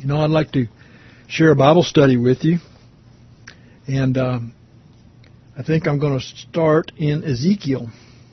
I'd like to share a Bible study with you. And I think I'm going to start in Ezekiel.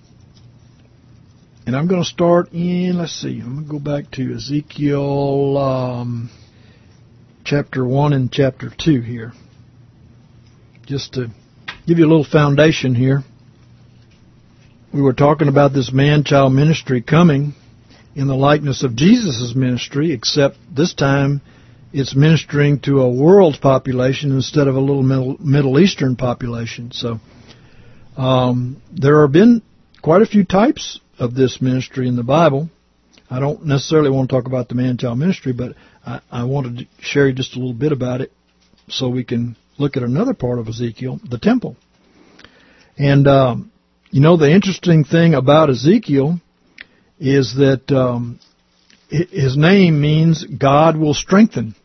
And I'm going to start in, I'm going to go back to Ezekiel chapter 1 and chapter 2 here. Just to give you a little foundation here. We were talking about this man-child ministry coming in the likeness of Jesus' ministry, except this time it's ministering to a world population instead of a little Middle Eastern population. So there have been quite a few types of this ministry in the Bible. I don't necessarily want to talk about the man-child ministry, but I wanted to share just a little bit about it so we can look at another part of Ezekiel, the temple. And, the interesting thing about Ezekiel is that his name means God will strengthen.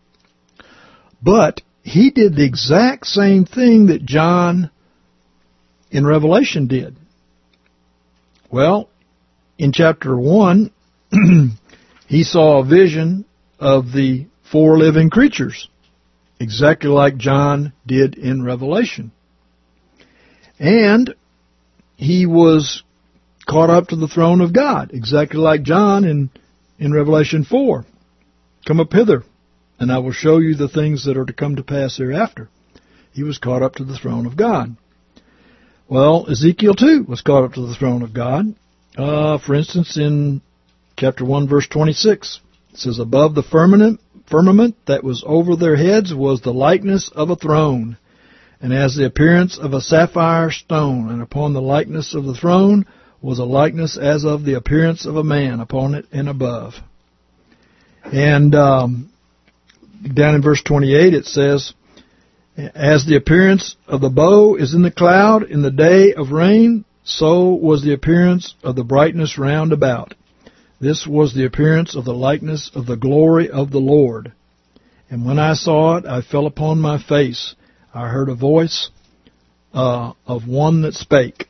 But he did the exact same thing that John in Revelation did. Well, in chapter 1, he saw a vision of the 4 living creatures, exactly like John did in Revelation. And he was caught up to the throne of God, exactly like John in Revelation 4. Come up hither, and I will show you the things that are to come to pass hereafter. He was caught up to the throne of God. Well, Ezekiel too was caught up to the throne of God. For instance, in chapter 1, verse 26, it says, above the firmament that was over their heads was the likeness of a throne, and as the appearance of a sapphire stone, and upon the likeness of the throne was a likeness as of the appearance of a man upon it and above. And down in verse 28 it says, as the appearance of the bow is in the cloud in the day of rain, so was the appearance of the brightness round about. This was the appearance of the likeness of the glory of the Lord. And when I saw it, I fell upon my face. I heard a voice of one that spake.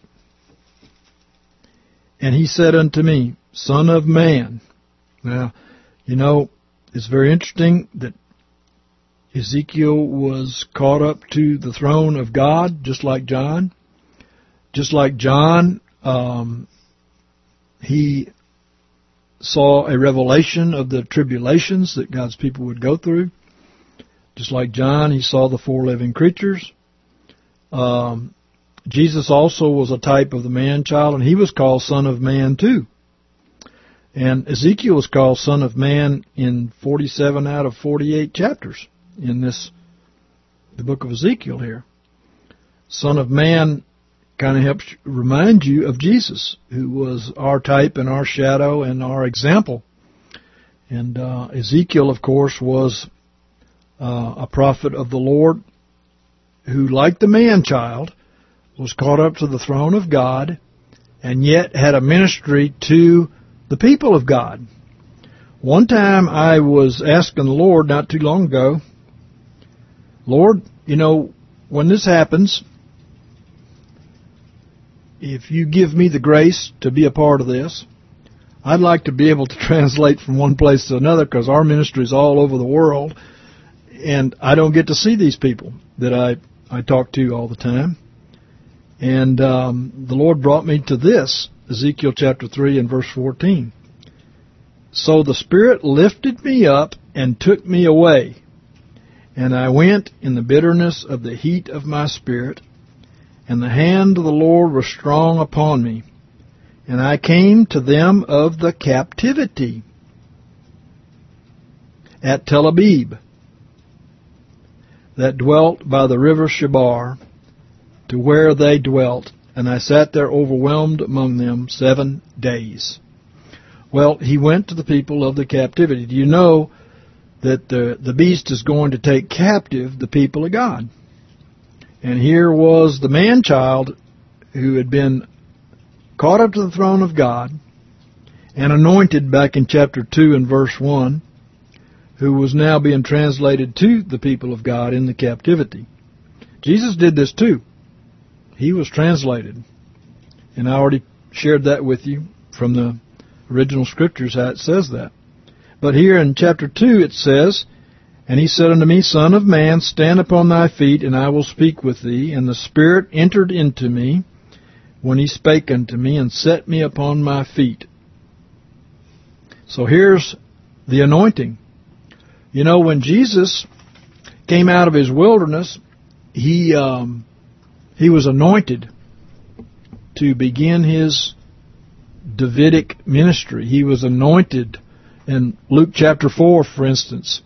And he said unto me, Son of man. Now, it's very interesting that Ezekiel was caught up to the throne of God, just like John. Just like John, he saw a revelation of the tribulations that God's people would go through. Just like John, he saw the 4 living creatures. Jesus also was a type of the man-child, and he was called Son of Man too. And Ezekiel was called Son of Man in 47 out of 48 chapters in the book of Ezekiel here. Son of Man kind of helps remind you of Jesus, who was our type and our shadow and our example. And Ezekiel, of course, was a prophet of the Lord who, like the man-child, was caught up to the throne of God and yet had a ministry to the people of God. One time I was asking the Lord not too long ago, Lord, when this happens, if you give me the grace to be a part of this, I'd like to be able to translate from one place to another, because our ministry is all over the world, and I don't get to see these people that I talk to all the time. And the Lord brought me to this, Ezekiel chapter 3 and verse 14. So the Spirit lifted me up and took me away, and I went in the bitterness of the heat of my spirit, and the hand of the Lord was strong upon me, and I came to them of the captivity at Tel Abib, that dwelt by the river Chebar, to where they dwelt, and I sat there overwhelmed among them 7 days. Well, he went to the people of the captivity. Do you know that the beast is going to take captive the people of God? And here was the man-child who had been caught up to the throne of God and anointed back in chapter 2 and verse 1, who was now being translated to the people of God in the captivity. Jesus did this too. He was translated. And I already shared that with you from the original scriptures, how it says that. But here in chapter 2 it says, And he said unto me, Son of man, stand upon thy feet, and I will speak with thee. And the Spirit entered into me when he spake unto me, and set me upon my feet. So here's the anointing. You know, when Jesus came out of his wilderness, he was anointed to begin his Davidic ministry. He was anointed in Luke chapter 4, for instance.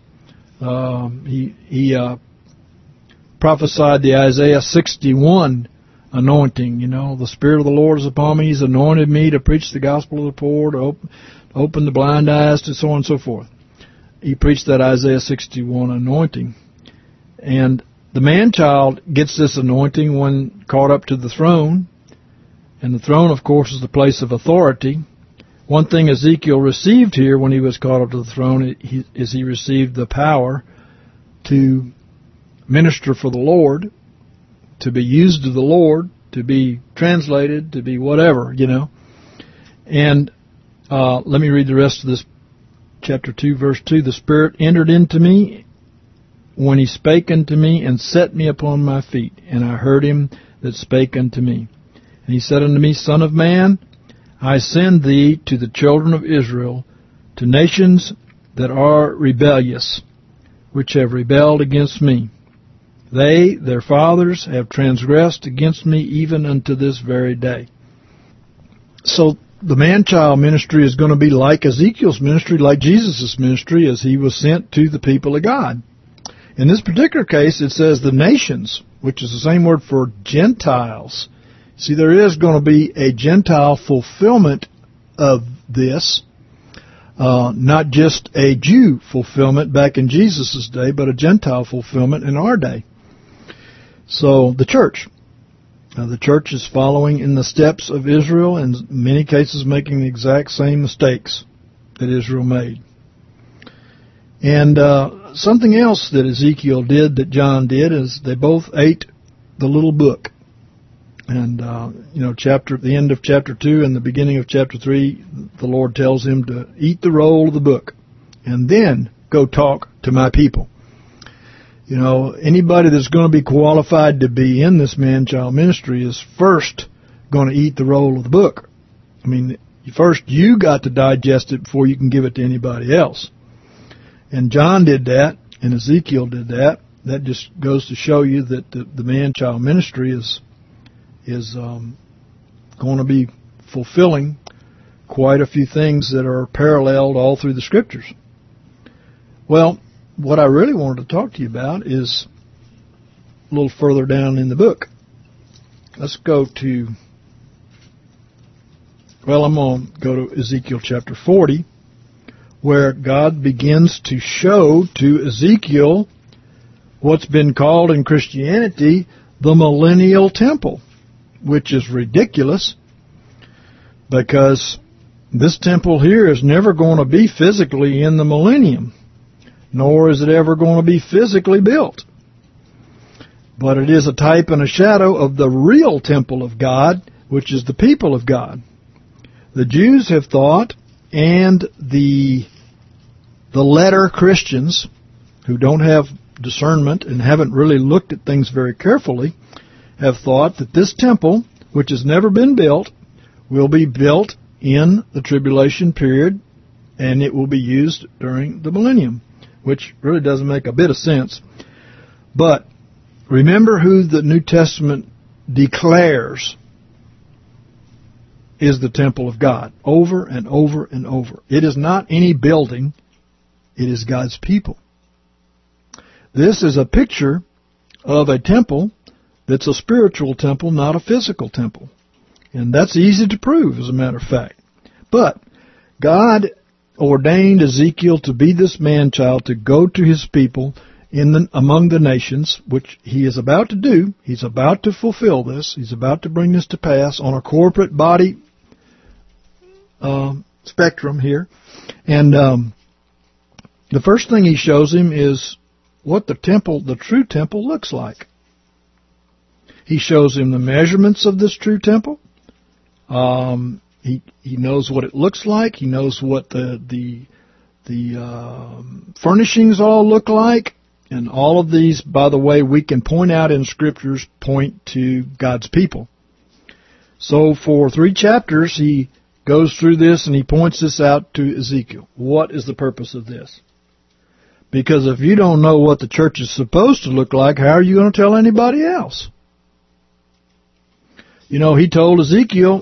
He prophesied the Isaiah 61 anointing. You know, the Spirit of the Lord is upon me. He's anointed me to preach the gospel to the poor, to open the blind eyes, to so on and so forth. He preached that Isaiah 61 anointing. And the man-child gets this anointing when caught up to the throne. And the throne, of course, is the place of authority. One thing Ezekiel received here when he was caught up to the throne is he received the power to minister for the Lord, to be used of the Lord, to be translated, to be whatever, you know. And let me read the rest of this chapter 2, verse 2. The Spirit entered into me when he spake unto me, and set me upon my feet. And I heard him that spake unto me. And he said unto me, Son of man, I send thee to the children of Israel, to nations that are rebellious, which have rebelled against me. They, their fathers, have transgressed against me even unto this very day. So the man-child ministry is going to be like Ezekiel's ministry, like Jesus' ministry, as he was sent to the people of God. In this particular case, it says the nations, which is the same word for Gentiles. See, there is going to be a Gentile fulfillment of this, not just a Jew fulfillment back in Jesus' day, but a Gentile fulfillment in our day. So, the church. The church is following in the steps of Israel, and in many cases making the exact same mistakes that Israel made. And something else that Ezekiel did that John did is they both ate the little book. And, at the end of chapter 2 and the beginning of chapter 3, the Lord tells him to eat the roll of the book and then go talk to my people. You know, anybody that's going to be qualified to be in this man-child ministry is first going to eat the roll of the book. I mean, first you got to digest it before you can give it to anybody else. And John did that, and Ezekiel did that. That just goes to show you that the man-child ministry is going to be fulfilling quite a few things that are paralleled all through the Scriptures. Well, what I really wanted to talk to you about is a little further down in the book. Let's go to, I'm going to go to Ezekiel chapter 40, where God begins to show to Ezekiel what's been called in Christianity the millennial temple, which is ridiculous because this temple here is never going to be physically in the millennium, nor is it ever going to be physically built. But it is a type and a shadow of the real temple of God, which is the people of God. The Jews have thought, and the letter Christians, who don't have discernment and haven't really looked at things very carefully, have thought that this temple, which has never been built, will be built in the tribulation period, and it will be used during the millennium, which really doesn't make a bit of sense. But remember who the New Testament declares is the temple of God, over and over and over. It is not any building, it is God's people. This is a picture of a temple that's a spiritual temple, not a physical temple. And that's easy to prove, as a matter of fact. But God ordained Ezekiel to be this man-child, to go to his people among the nations, which he is about to do. He's about to fulfill this. He's about to bring this to pass on a corporate body spectrum here. And the first thing he shows him is what the true temple looks like. He shows him the measurements of this true temple. He knows what it looks like. He knows what the furnishings all look like. And all of these, by the way, we can point out in Scriptures, point to God's people. So for 3 chapters, he goes through this and he points this out to Ezekiel. What is the purpose of this? Because if you don't know what the church is supposed to look like, how are you going to tell anybody else? You know, he told Ezekiel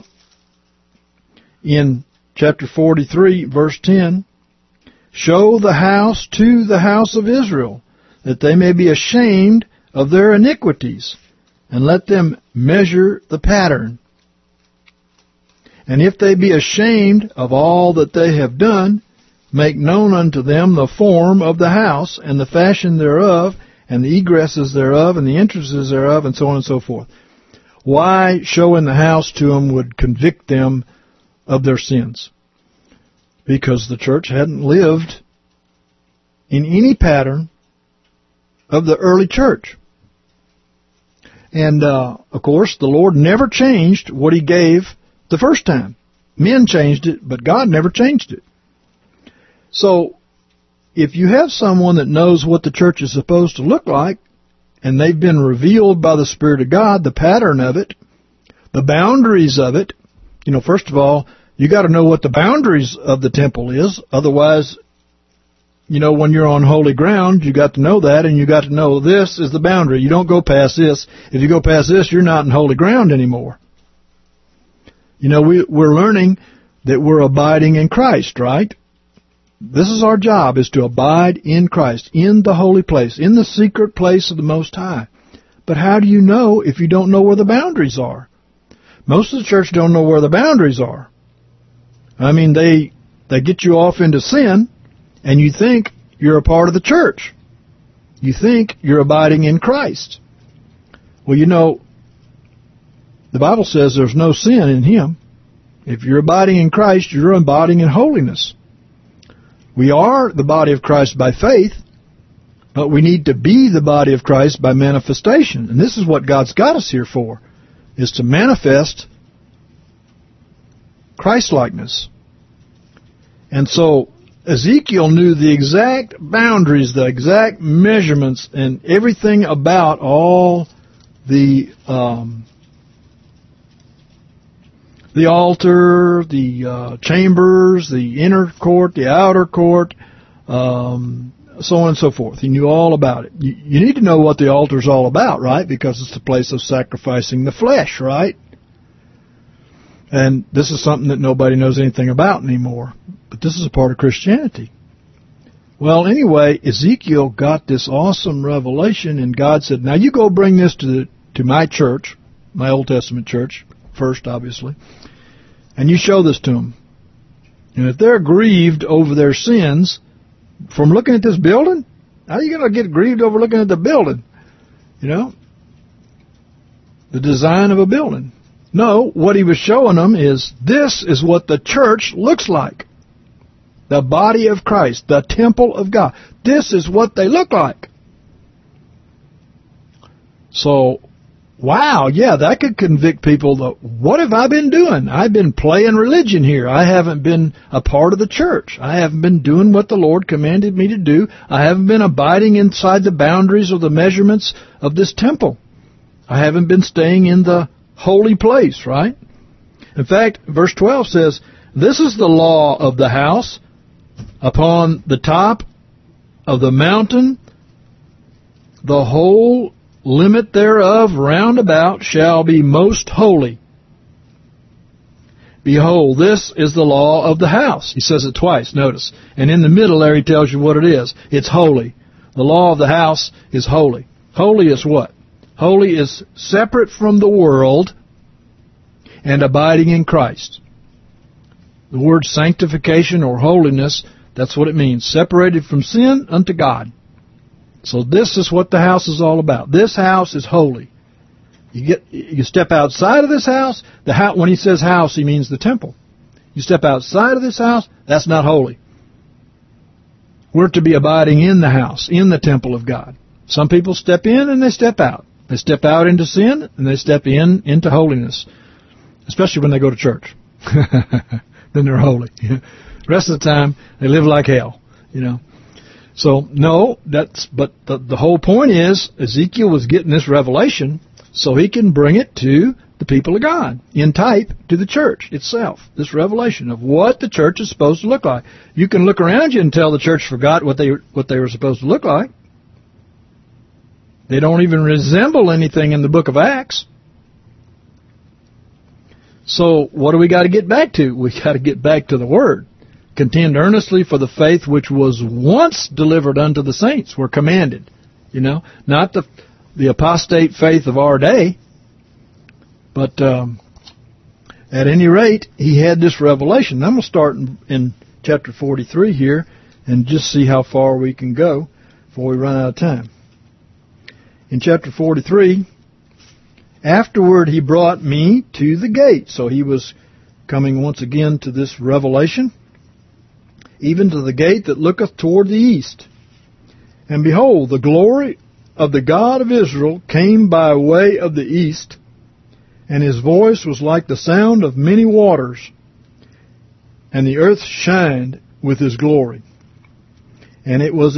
in chapter 43, verse 10, show the house to the house of Israel, that they may be ashamed of their iniquities, and let them measure the pattern. And if they be ashamed of all that they have done, make known unto them the form of the house, and the fashion thereof, and the egresses thereof, and the entrances thereof, and so on and so forth. Why showing the house to them would convict them of their sins? Because the church hadn't lived in any pattern of the early church. And, of course, the Lord never changed what He gave the first time. Men changed it, but God never changed it. So, if you have someone that knows what the church is supposed to look like, and they've been revealed by the Spirit of God, the pattern of it, the boundaries of it, you know, first of all, you got to know what the boundaries of the temple is. Otherwise, you know, when you're on holy ground, you got to know that, and you got to know this is the boundary. You don't go past this. If you go past this, you're not in holy ground anymore. You know, we're learning that we're abiding in Christ, right? This is our job, is to abide in Christ, in the holy place, in the secret place of the Most High. But how do you know if you don't know where the boundaries are? Most of the church don't know where the boundaries are. I mean, they get you off into sin, and you think you're a part of the church. You think you're abiding in Christ. Well, you know, the Bible says there's no sin in Him. If you're abiding in Christ, you're abiding in holiness. We are the body of Christ by faith, but we need to be the body of Christ by manifestation. And this is what God's got us here for, is to manifest Christ-likeness. And so Ezekiel knew the exact boundaries, the exact measurements, and everything about all the altar, the chambers, the inner court, the outer court, so on and so forth. He knew all about it. You need to know what the altar is all about, right? Because it's the place of sacrificing the flesh, right? And this is something that nobody knows anything about anymore. But this is a part of Christianity. Well, anyway, Ezekiel got this awesome revelation, and God said, now you go bring this to my church, my Old Testament church, first, obviously, and you show this to them. And if they're grieved over their sins from looking at this building, how are you going to get grieved over looking at the building? You know? The design of a building. No, what he was showing them is this is what the church looks like. The body of Christ, the temple of God. This is what they look like. So, wow, yeah, that could convict people that, what have I been doing? I've been playing religion here. I haven't been a part of the church. I haven't been doing what the Lord commanded me to do. I haven't been abiding inside the boundaries or the measurements of this temple. I haven't been staying in the holy place, right? In fact, verse 12 says, this is the law of the house upon the top of the mountain, the whole limit thereof round about shall be most holy. Behold, this is the law of the house. He says it twice, notice. And in the middle there he tells you what it is. It's holy. The law of the house is holy. Holy is what? Holy is separate from the world and abiding in Christ. The word sanctification or holiness, that's what it means. Separated from sin unto God. So this is what the house is all about. This house is holy. You step outside of this house, when he says house, he means the temple. You step outside of this house, that's not holy. We're to be abiding in the house, in the temple of God. Some people step in and they step out. They step out into sin and they step in into holiness. Especially when they go to church. Then they're holy. The rest of the time, they live like hell. you know. So, no, but the whole point is Ezekiel was getting this revelation so he can bring it to the people of God, in type to the church itself, this revelation of what the church is supposed to look like. You can look around you and tell the church forgot what they were supposed to look like. They don't even resemble anything in the book of Acts. So what do we got to get back to? We got to get back to the Word. Contend earnestly for the faith which was once delivered unto the saints. We're commanded, you know, not the apostate faith of our day. But at any rate, he had this revelation. I'm going to start in chapter 43 here and just see how far we can go before we run out of time. In chapter 43, afterward he brought me to the gate. So he was coming once again to this revelation, even to the gate that looketh toward the east. And behold, the glory of the God of Israel came by way of the east, and his voice was like the sound of many waters, and the earth shined with his glory. And it was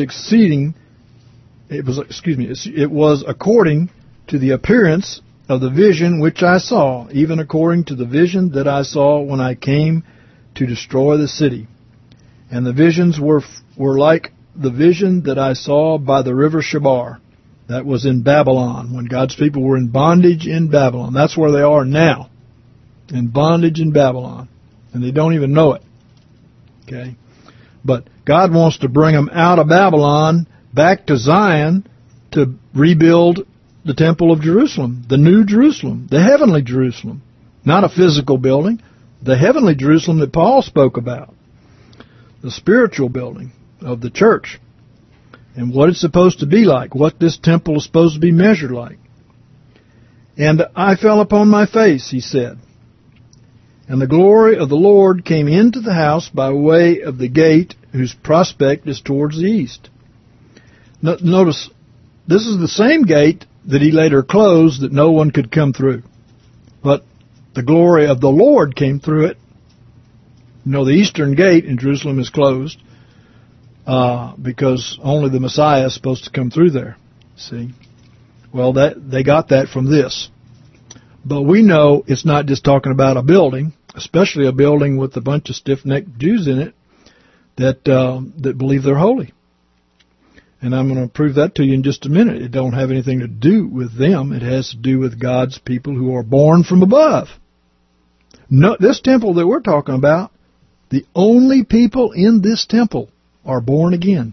according to the appearance of the vision which I saw, even according to the vision that I saw when I came to destroy the city. And the visions were like the vision that I saw by the river Chebar. That was in Babylon, when God's people were in bondage in Babylon. That's where they are now, in bondage in Babylon. And they don't even know it. Okay? But God wants to bring them out of Babylon back to Zion to rebuild the Temple of Jerusalem, the new Jerusalem, the heavenly Jerusalem. Not a physical building, the heavenly Jerusalem that Paul spoke about. The spiritual building of the church. And what it's supposed to be like, what this temple is supposed to be measured like. And I fell upon my face, he said. And the glory of the Lord came into the house by way of the gate whose prospect is towards the east. Notice, this is the same gate that he later closed that no one could come through. But the glory of the Lord came through it. You know, the eastern gate in Jerusalem is closed. Because only the Messiah is supposed to come through there. See? Well, they got that from this. But we know it's not just talking about a building, especially a building with a bunch of stiff-necked Jews in it that believe they're holy. And I'm going to prove that to you in just a minute. It don't have anything to do with them. It has to do with God's people who are born from above. No, this temple that we're talking about, the only people in this temple are born again.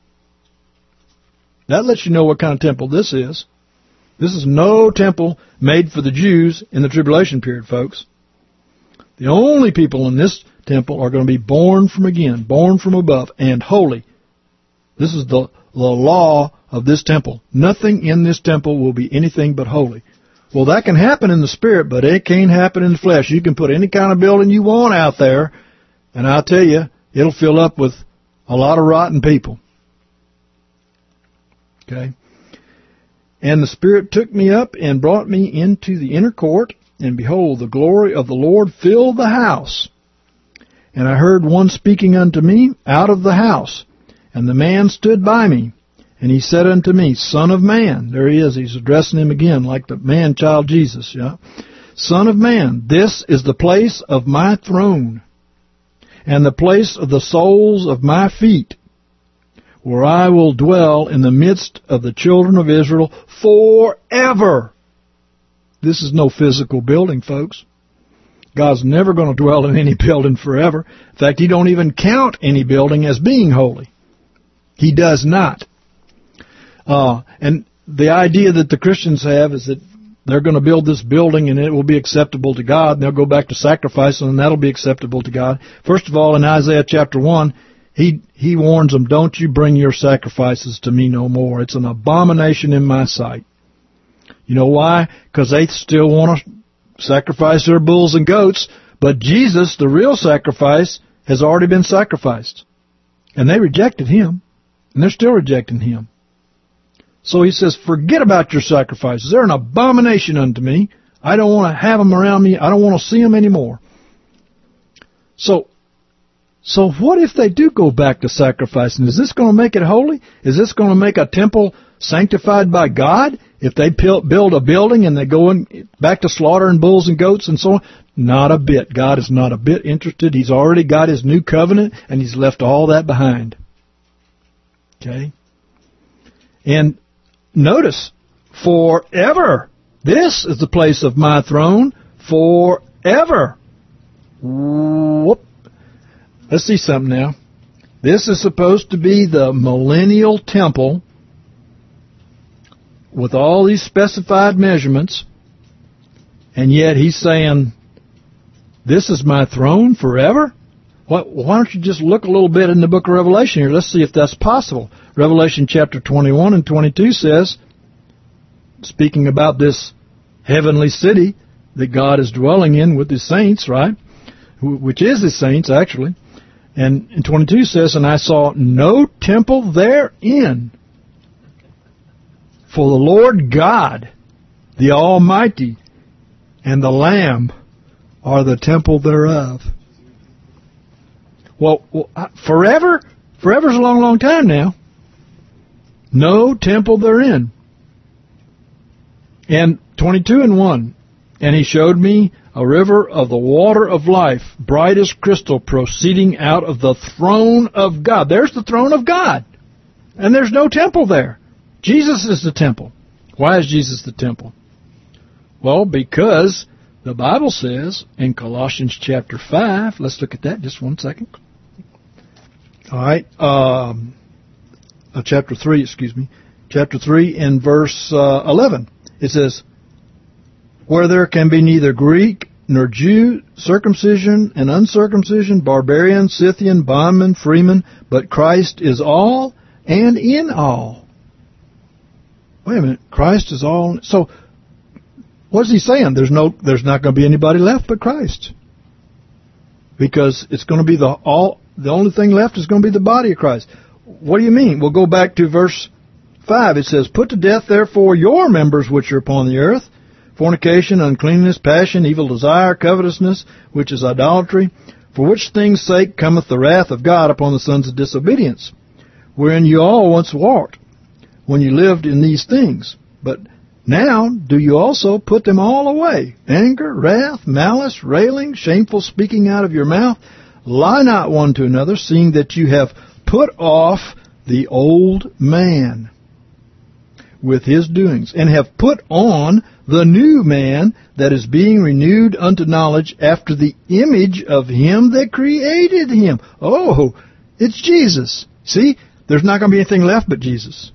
That lets you know what kind of temple this is. This is no temple made for the Jews in the tribulation period, folks. The only people in this temple are going to be born from again, born from above, and holy. This is the law of this temple. Nothing in this temple will be anything but holy. Well, that can happen in the spirit, but it can't happen in the flesh. You can put any kind of building you want out there, and I'll tell you, it'll fill up with a lot of rotten people. Okay? And the Spirit took me up and brought me into the inner court, and behold, the glory of the Lord filled the house. And I heard one speaking unto me out of the house, and the man stood by me, and he said unto me, Son of man, there he is, he's addressing him again, like the man-child Jesus, yeah? Son of man, this is the place of my throne, and the place of the soles of my feet, where I will dwell in the midst of the children of Israel forever. This is no physical building, folks. God's never going to dwell in any building forever. In fact, He don't even count any building as being holy. He does not. And the idea that the Christians have is that they're going to build this building and it will be acceptable to God, and they'll go back to sacrifice and that'll be acceptable to God. First of all, in Isaiah chapter 1, he warns them, don't you bring your sacrifices to me no more. It's an abomination in my sight. You know why? Because they still want to sacrifice their bulls and goats, but Jesus, the real sacrifice, has already been sacrificed. And they rejected Him, and they're still rejecting Him. So He says, forget about your sacrifices. They're an abomination unto me. I don't want to have them around me. I don't want to see them anymore. So, So what if they do go back to sacrificing? Is this going to make it holy? Is this going to make a temple sanctified by God? If they build a building and they go back to slaughtering bulls and goats and so on? Not a bit. God is not a bit interested. He's already got His new covenant, and He's left all that behind. Okay? And notice, forever. This is the place of my throne forever. Whoop. Let's see something now. This is supposed to be the millennial temple with all these specified measurements, and yet He's saying, this is my throne forever? Why don't you just look a little bit in the book of Revelation here? Let's see if that's possible. Revelation chapter 21 and 22 says, speaking about this heavenly city that God is dwelling in with His saints, right? Which is His saints, actually. And in 22 says, and I saw no temple therein, for the Lord God, the Almighty, and the Lamb are the temple thereof. Well, forever? Forever's a long, long time now. No temple therein. And 22 and 1, and He showed me a river of the water of life, bright as crystal, proceeding out of the throne of God. There's the throne of God. And there's no temple there. Jesus is the temple. Why is Jesus the temple? Well, because the Bible says in Colossians chapter 5, let's look at that just one second. All right, chapter 3, chapter 3 and verse 11. It says, where there can be neither Greek nor Jew, circumcision and uncircumcision, barbarian, Scythian, bondman, freeman, but Christ is all and in all. Wait a minute, Christ is all. So, what's He saying? There's not going to be anybody left but Christ, because it's going to be the only thing left is going to be the body of Christ. What do you mean? We'll go back to verse 5. It says, put to death therefore your members which are upon the earth, fornication, uncleanness, passion, evil desire, covetousness, which is idolatry, for which things' sake cometh the wrath of God upon the sons of disobedience, wherein you all once walked, when you lived in these things. But now do you also put them all away, anger, wrath, malice, railing, shameful speaking out of your mouth. Lie not one to another, seeing that you have put off the old man with his doings, and have put on the new man that is being renewed unto knowledge after the image of Him that created him. Oh, it's Jesus. See, there's not going to be anything left but Jesus.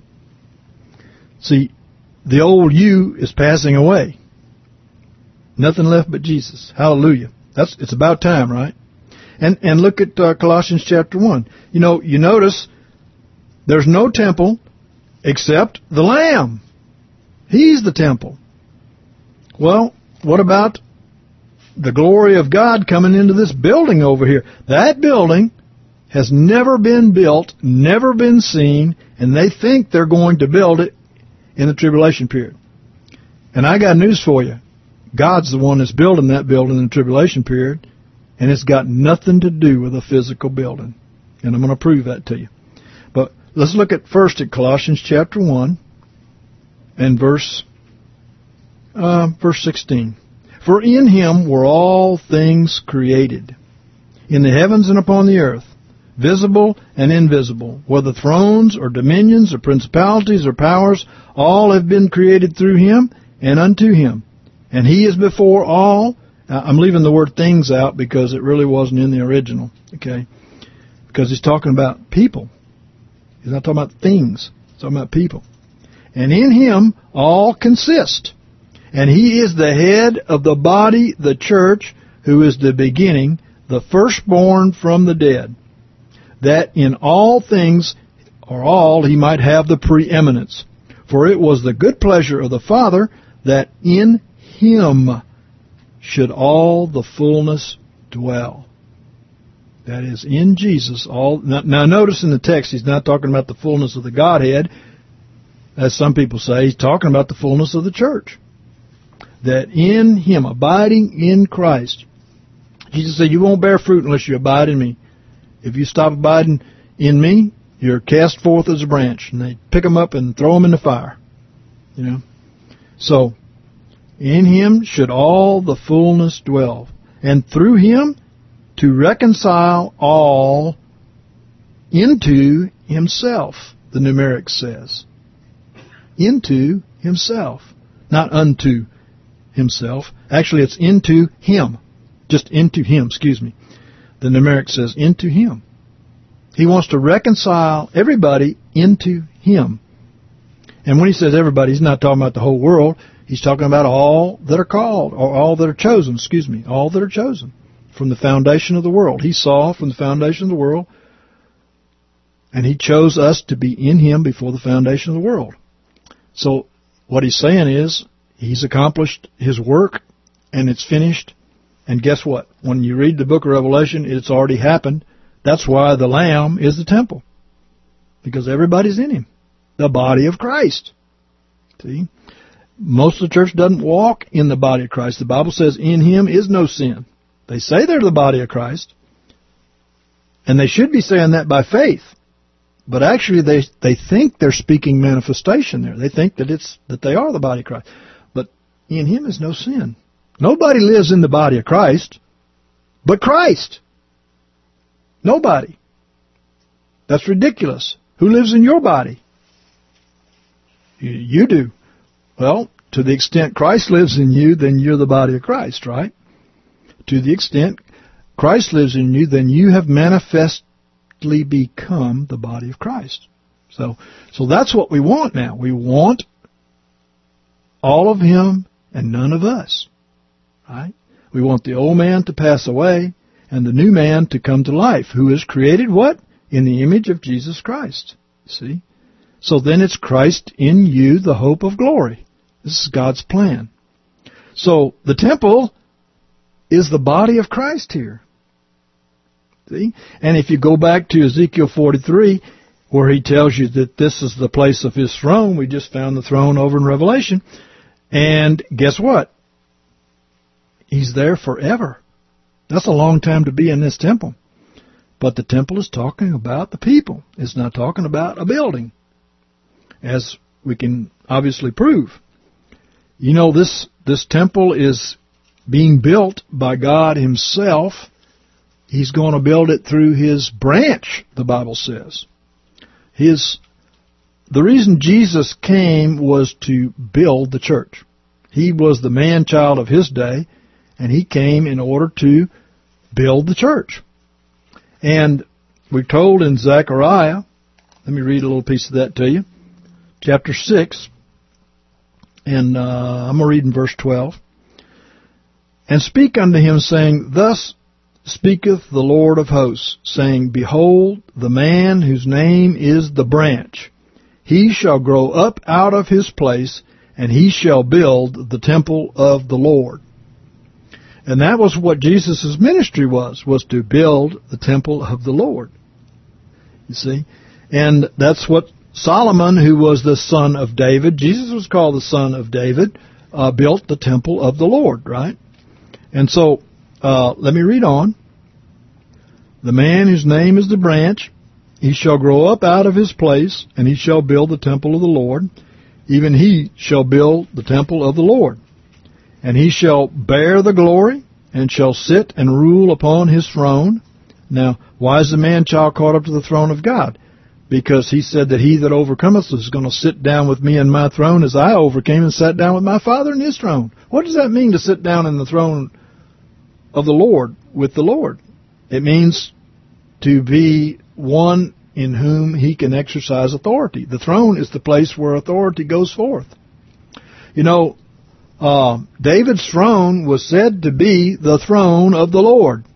See, the old you is passing away. Nothing left but Jesus. Hallelujah. It's about time, right? And look at Colossians chapter 1. You notice there's no temple except the Lamb. He's the temple. Well, what about the glory of God coming into this building over here? That building has never been built, never been seen, and they think they're going to build it in the tribulation period. And I got news for you. God's the one that's building that building in the tribulation period, and it's got nothing to do with a physical building. And I'm going to prove that to you. But let's look at first at Colossians chapter 1 and verse 16. For in Him were all things created, in the heavens and upon the earth, visible and invisible, whether thrones or dominions or principalities or powers, all have been created through Him and unto Him. And He is before all. I'm leaving the word things out because it really wasn't in the original, okay? Because He's talking about people. He's not talking about things. He's talking about people. And in Him all consist. And He is the head of the body, the church, who is the beginning, the firstborn from the dead, that in all things, or all, He might have the preeminence. For it was the good pleasure of the Father that in Him should all the fullness dwell. That is, in Jesus, all. Now notice in the text, He's not talking about the fullness of the Godhead, as some people say. He's talking about the fullness of the church. That in Him, abiding in Christ. Jesus said, you won't bear fruit unless you abide in me. If you stop abiding in me, you're cast forth as a branch. And they pick them up and throw them in the fire. You know. So, in him should all the fullness dwell. And through him to reconcile all into himself, the numeric says. Into himself. Not unto himself. Actually, it's into him. Just into him, excuse me. The numeric says into him. He wants to reconcile everybody into him. And when he says everybody, he's not talking about the whole world. He's talking about all that are called, or all that are chosen, all that are chosen from the foundation of the world. He saw from the foundation of the world, and he chose us to be in him before the foundation of the world. So what he's saying is, he's accomplished his work, and it's finished. And guess what? When you read the book of Revelation, it's already happened. That's why the Lamb is the temple. Because everybody's in him. The body of Christ. See? Most of the church doesn't walk in the body of Christ. The Bible says in him is no sin. They say they're the body of Christ. And they should be saying that by faith. But actually they think they're speaking manifestation there. They think that they are the body of Christ. But in him is no sin. Nobody lives in the body of Christ but Christ. Nobody. That's ridiculous. Who lives in your body? You do. Well, to the extent Christ lives in you, then you're the body of Christ, right? To the extent Christ lives in you, then you have manifestly become the body of Christ. So that's what we want now. We want all of him and none of us, right? We want the old man to pass away and the new man to come to life, who is created what? In the image of Jesus Christ. See? So then it's Christ in you, the hope of glory. This is God's plan. So the temple is the body of Christ here. See? And if you go back to Ezekiel 43, where he tells you that this is the place of his throne, we just found the throne over in Revelation. And guess what? He's there forever. That's a long time to be in this temple. But the temple is talking about the people. It's not talking about a building, as we can obviously prove. You know, this temple is being built by God himself. He's going to build it through his branch, the Bible says. The reason Jesus came was to build the church. He was the man-child of his day, and he came in order to build the church. And we're told in Zechariah, let me read a little piece of that to you, chapter 6, and I'm going to read in verse 12. And speak unto him, saying, Thus speaketh the Lord of hosts, saying, Behold, the man whose name is the branch, he shall grow up out of his place, and he shall build the temple of the Lord. And that was what Jesus' ministry was to build the temple of the Lord. You see? And that's what Solomon, who was the son of David, Jesus was called the son of David, built the temple of the Lord, right? And so, let me read on. The man whose name is the branch, he shall grow up out of his place, and he shall build the temple of the Lord. Even he shall build the temple of the Lord. And he shall bear the glory, and shall sit and rule upon his throne. Now, why is the man-child caught up to the throne of God? Because he said that he that overcometh is going to sit down with me in my throne as I overcame and sat down with my Father in his throne. What does that mean, to sit down in the throne of the Lord with the Lord? It means to be one in whom he can exercise authority. The throne is the place where authority goes forth. You know, David's throne was said to be the throne of the Lord.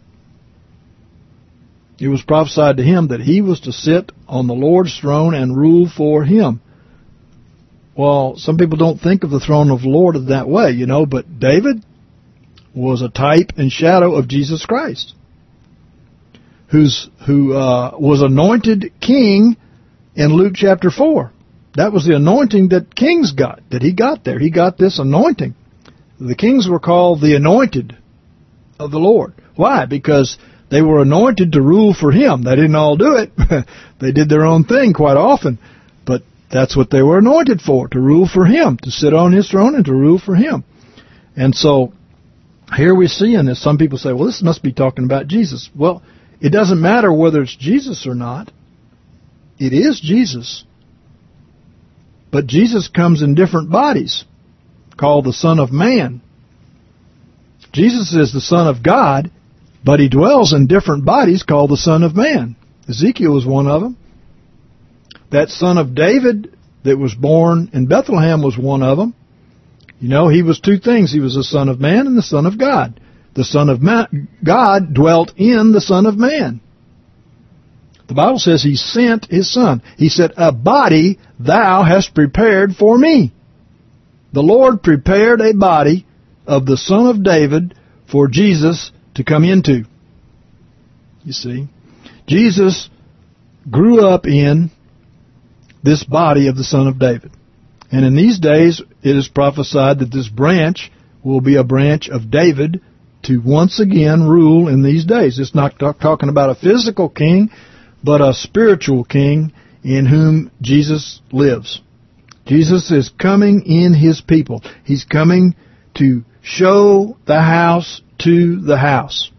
It was prophesied to him that he was to sit on the Lord's throne and rule for him. Well, some people don't think of the throne of the Lord that way, you know, but David was a type and shadow of Jesus Christ, who was anointed king in Luke chapter 4. That was the anointing that kings got, that he got there. He got this anointing. The kings were called the anointed of the Lord. Why? Because They were anointed to rule for Him. They didn't all do it. They did their own thing quite often. But that's what they were anointed for, to rule for Him, to sit on His throne and to rule for Him. And so here we see in this, some people say, well, this must be talking about Jesus. Well, it doesn't matter whether it's Jesus or not. It is Jesus. But Jesus comes in different bodies, called the Son of Man. Jesus is the Son of God, but He dwells in different bodies called the Son of Man. Ezekiel was one of them. That Son of David that was born in Bethlehem was one of them. You know, He was two things. He was the Son of Man and the Son of God. The Son of God dwelt in the Son of Man. The Bible says He sent His Son. He said, a body Thou hast prepared for me. The Lord prepared a body of the Son of David for Jesus to come into. You see, Jesus grew up in this body of the Son of David. And in these days, it is prophesied that this branch will be a branch of David to once again rule in these days. It's not talking about a physical king, but a spiritual king in whom Jesus lives. Jesus is coming in His people. He's coming to show the house to the house.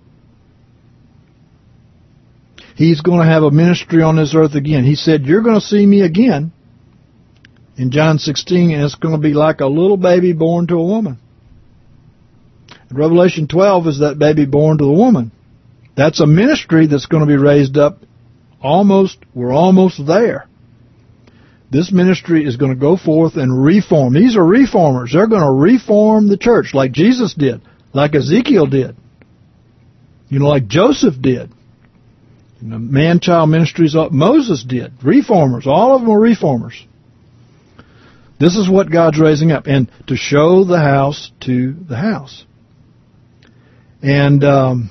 He's going to have a ministry on this earth again. He said, you're going to see me again in John 16, and it's going to be like a little baby born to a woman. In Revelation 12 is that baby born to the woman. That's a ministry that's going to be raised up. We're almost there. This ministry is going to go forth and reform. These are reformers. They're going to reform the church like Jesus did, like Ezekiel did, like Joseph did. And the man-child ministries Moses did. Reformers. All of them were reformers. This is what God's raising up. And to show the house to the house. And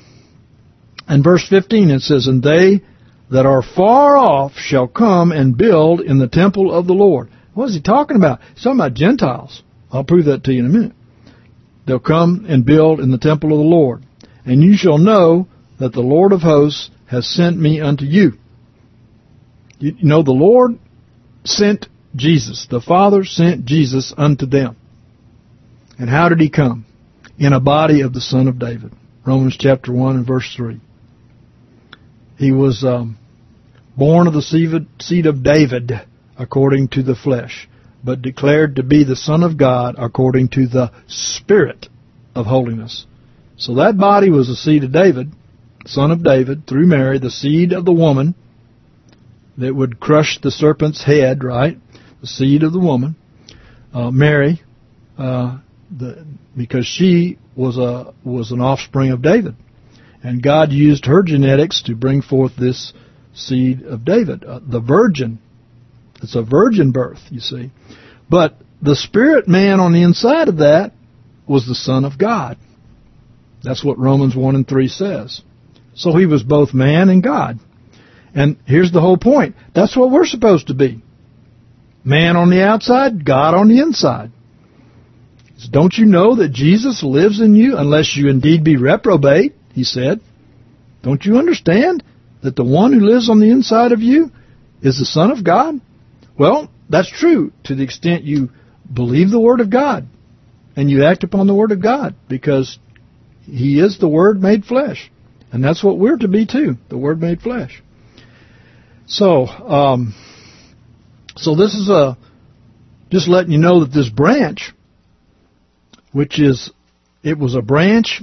in verse 15 it says, and they that are far off shall come and build in the temple of the Lord. What is he talking about? He's talking about Gentiles. I'll prove that to you in a minute. They'll come and build in the temple of the Lord. And you shall know that the Lord of hosts has sent me unto you. You know, the Lord sent Jesus. The Father sent Jesus unto them. And how did He come? In a body of the Son of David. Romans chapter 1 and verse 3. He was born of the seed of David according to the flesh, but declared to be the Son of God according to the Spirit of holiness. So that body was the seed of David, son of David, through Mary, the seed of the woman that would crush the serpent's head, right? The seed of the woman, Mary, because she was an offspring of David. And God used her genetics to bring forth this seed of David, the virgin. It's a virgin birth, you see. But the spirit man on the inside of that was the Son of God. That's what Romans 1 and 3 says. So He was both man and God. And here's the whole point. That's what we're supposed to be. Man on the outside, God on the inside. Don't you know that Jesus lives in you unless you indeed be reprobate? He said. Don't you understand that the one who lives on the inside of you is the Son of God? Well, that's true to the extent you believe the Word of God and you act upon the Word of God, because He is the Word made flesh. And that's what we're to be too, the Word made flesh. So this is just letting you know that this branch, it was a branch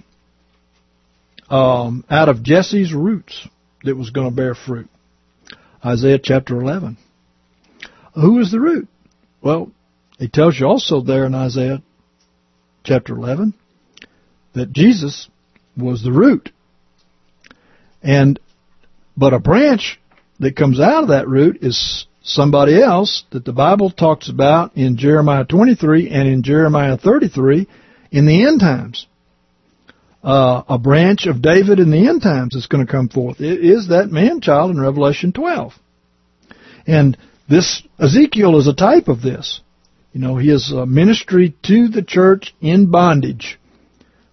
out of Jesse's roots that was going to bear fruit. Isaiah chapter 11. Who is the root? Well, it tells you also there in Isaiah chapter 11 that Jesus was the root. But a branch that comes out of that root is somebody else that the Bible talks about in Jeremiah 23 and in Jeremiah 33 in the end times. A branch of David in the end times is going to come forth. It is that man-child in Revelation 12. And this Ezekiel is a type of this. You know, he is a ministry to the church in bondage.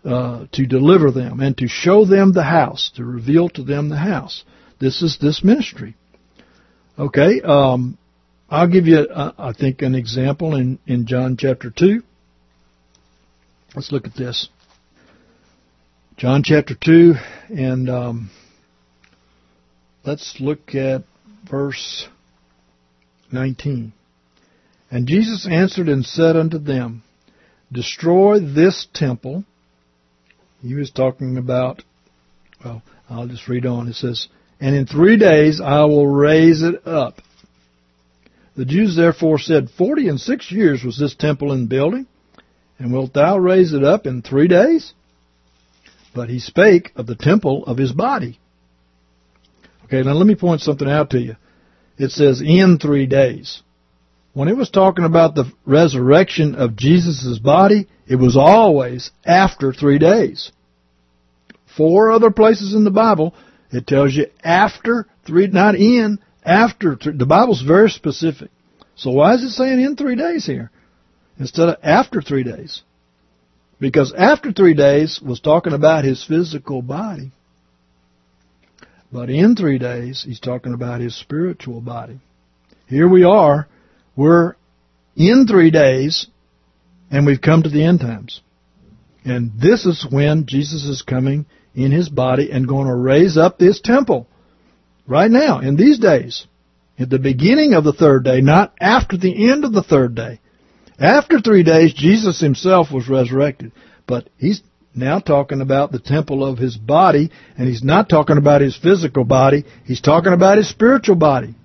to deliver them and to show them the house, to reveal to them the house. This is this ministry. Okay, I'll give you, I think, an example in John chapter 2. Let's look at this. John chapter 2, and let's look at verse 19. And Jesus answered and said unto them, Destroy this temple. He was talking about, well, I'll just read on. It says, And in 3 days I will raise it up. The Jews therefore said, 46 years was this temple in building, and wilt thou raise it up in 3 days? But he spake of the temple of his body. Okay, now let me point something out to you. It says in 3 days. When it was talking about the resurrection of Jesus' body, it was always after 3 days. 4 other places in the Bible, it tells you after 3, not in, after. The Bible's very specific. So why is it saying in 3 days here instead of after 3 days? Because after 3 days was talking about his physical body. But in 3 days, he's talking about his spiritual body. Here we are. We're in 3 days, and we've come to the end times. And this is when Jesus is coming in his body and going to raise up this temple. Right now, in these days. At the beginning of the 3rd day, not after the end of the 3rd day. After 3 days, Jesus himself was resurrected. But he's now talking about the temple of his body, and he's not talking about his physical body. He's talking about his spiritual body.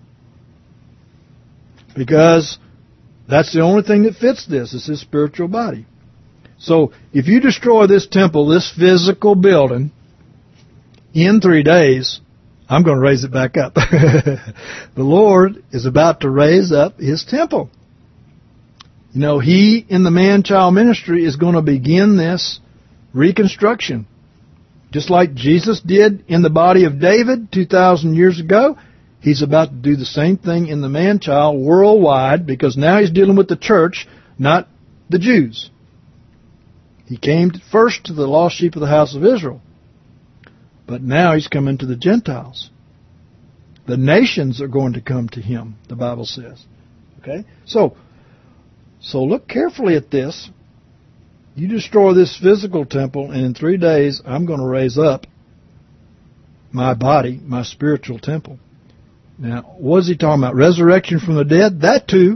Because that's the only thing that fits this, is his spiritual body. So if you destroy this temple, this physical building, in 3 days, I'm going to raise it back up. The Lord is about to raise up his temple. You know, he, in the man-child ministry, is going to begin this reconstruction. Just like Jesus did in the body of David 2,000 years ago, he's about to do the same thing in the man-child worldwide, because now he's dealing with the church, not the Jews. He came first to the lost sheep of the house of Israel. But now he's coming to the Gentiles. The nations are going to come to him, the Bible says. Okay? So look carefully at this. You destroy this physical temple, and in 3 days, I'm going to raise up my body, my spiritual temple. Now, what is he talking about? Resurrection from the dead? That too.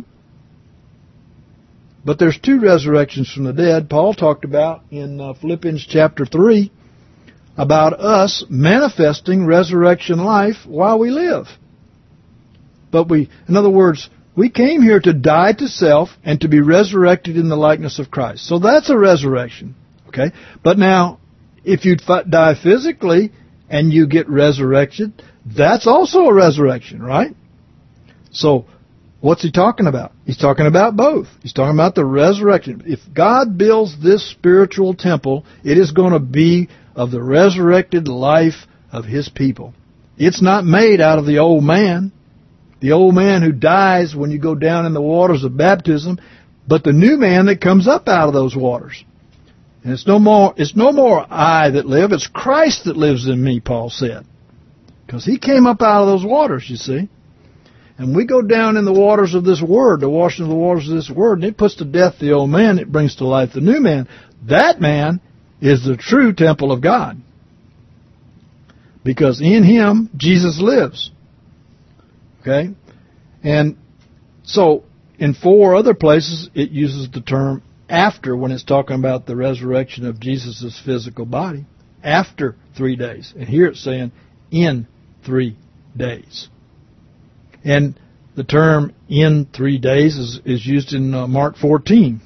But there's 2 resurrections from the dead. Paul talked about in Philippians chapter 3 about us manifesting resurrection life while we live. But in other words, we came here to die to self and to be resurrected in the likeness of Christ. So that's a resurrection. Okay? But now, if you die physically and you get resurrected, that's also a resurrection, right? So, what's he talking about? He's talking about both. He's talking about the resurrection. If God builds this spiritual temple, it is going to be of the resurrected life of his people. It's not made out of the old man who dies when you go down in the waters of baptism, but the new man that comes up out of those waters. And it's no more I that live, it's Christ that lives in me, Paul said. Because he came up out of those waters, you see. And we go down in the waters of this Word, the washing of the waters of this Word, and it puts to death the old man, it brings to life the new man. That man is the true temple of God. Because in him, Jesus lives. Okay? And so, in 4 other places, it uses the term after when it's talking about the resurrection of Jesus' physical body. After 3 days. And here it's saying in 3 days. And the term in 3 days is used in Mark 14,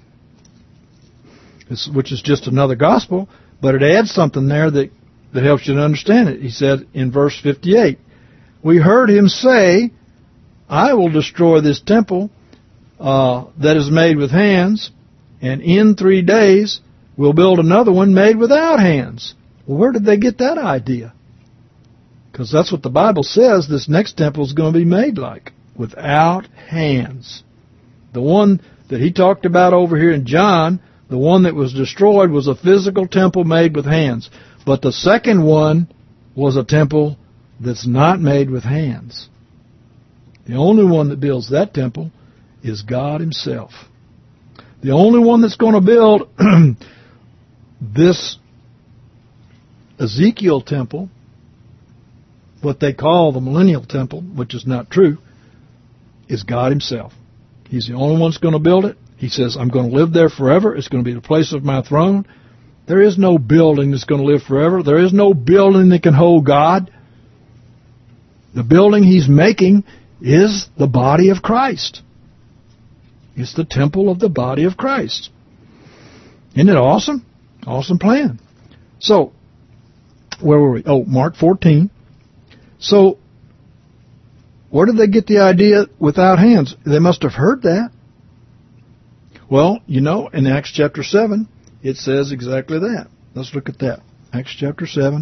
which is just another gospel, but it adds something there that helps you to understand it. He said in verse 58, we heard him say, I will destroy this temple that is made with hands, and in 3 days we'll build another one made without hands. Well, where did they get that idea? Because that's what the Bible says this next temple is going to be made like, without hands. The one that he talked about over here in John The one that was destroyed was a physical temple made with hands. But the second one was a temple that's not made with hands. The only one that builds that temple is God Himself. The only one that's going to build this Ezekiel temple, what they call the millennial temple, which is not true, is God Himself. He's the only one that's going to build it. He says, I'm going to live there forever. It's going to be the place of my throne. There is no building that's going to live forever. There is no building that can hold God. The building He's making is the body of Christ. It's the temple of the body of Christ. Isn't it awesome? Awesome plan. So, where were we? Oh, Mark 14. So, where did they get the idea without hands? They must have heard that. Well, you know, in Acts chapter 7, it says exactly that. Let's look at that. Acts chapter 7.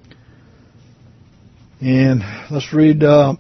And let's read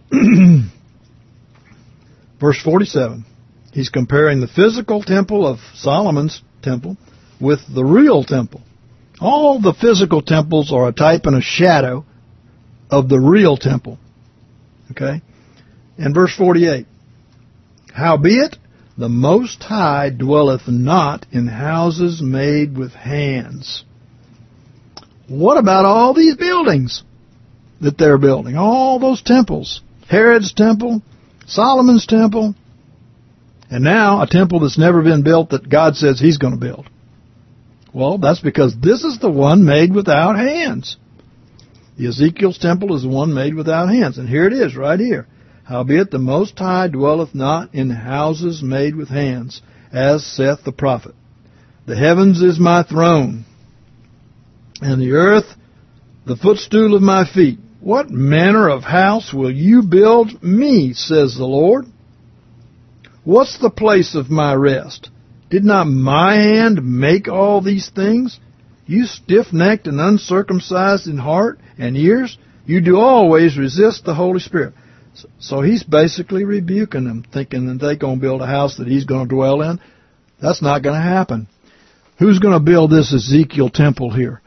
verse 47. He's comparing the physical temple of Solomon's temple with the real temple. All the physical temples are a type and a shadow of the real temple. Okay? And verse 48. Howbeit, the Most High dwelleth not in houses made with hands. What about all these buildings that they're building? All those temples. Herod's temple, Solomon's temple, and now a temple that's never been built that God says He's going to build. Well, that's because this is the one made without hands. The Ezekiel's temple is the one made without hands. And here it is, right here. Howbeit the Most High dwelleth not in houses made with hands, as saith the prophet. The heavens is my throne, and the earth the footstool of my feet. What manner of house will you build me, says the Lord? What's the place of my rest? Did not my hand make all these things? You stiff-necked and uncircumcised in heart and ears, you do always resist the Holy Spirit. So He's basically rebuking them, thinking that they're going to build a house that He's going to dwell in. That's not going to happen. Who's going to build this Ezekiel temple here?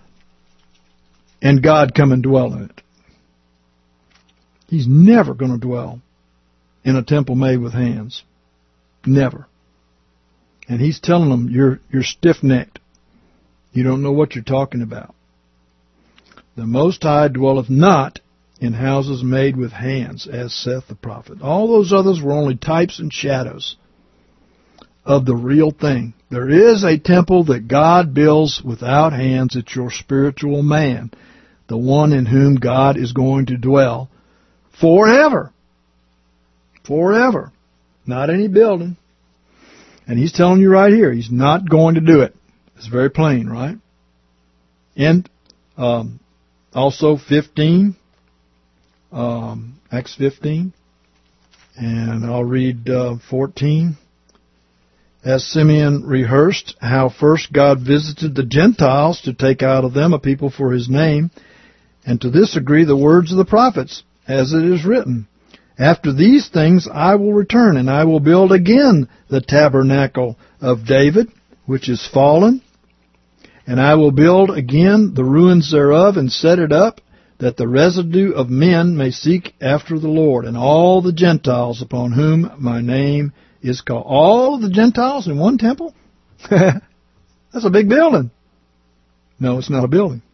And God come and dwell in it. He's never going to dwell in a temple made with hands. Never. And He's telling them, you're stiff-necked. You don't know what you're talking about. The Most High dwelleth not in houses made with hands, as saith the prophet. All those others were only types and shadows of the real thing. There is a temple that God builds without hands. It's your spiritual man, the one in whom God is going to dwell forever. Forever. Not any building. And He's telling you right here, He's not going to do it. It's very plain, right? And also 15, Acts 15, and I'll read 14. As Simeon rehearsed how first God visited the Gentiles to take out of them a people for His name, and to this agree the words of the prophets, as it is written, After these things I will return, and I will build again the tabernacle of David, which is fallen, and I will build again the ruins thereof, and set it up, that the residue of men may seek after the Lord, and all the Gentiles upon whom my name is called. All of the Gentiles in one temple? That's a big building. No, it's not a building.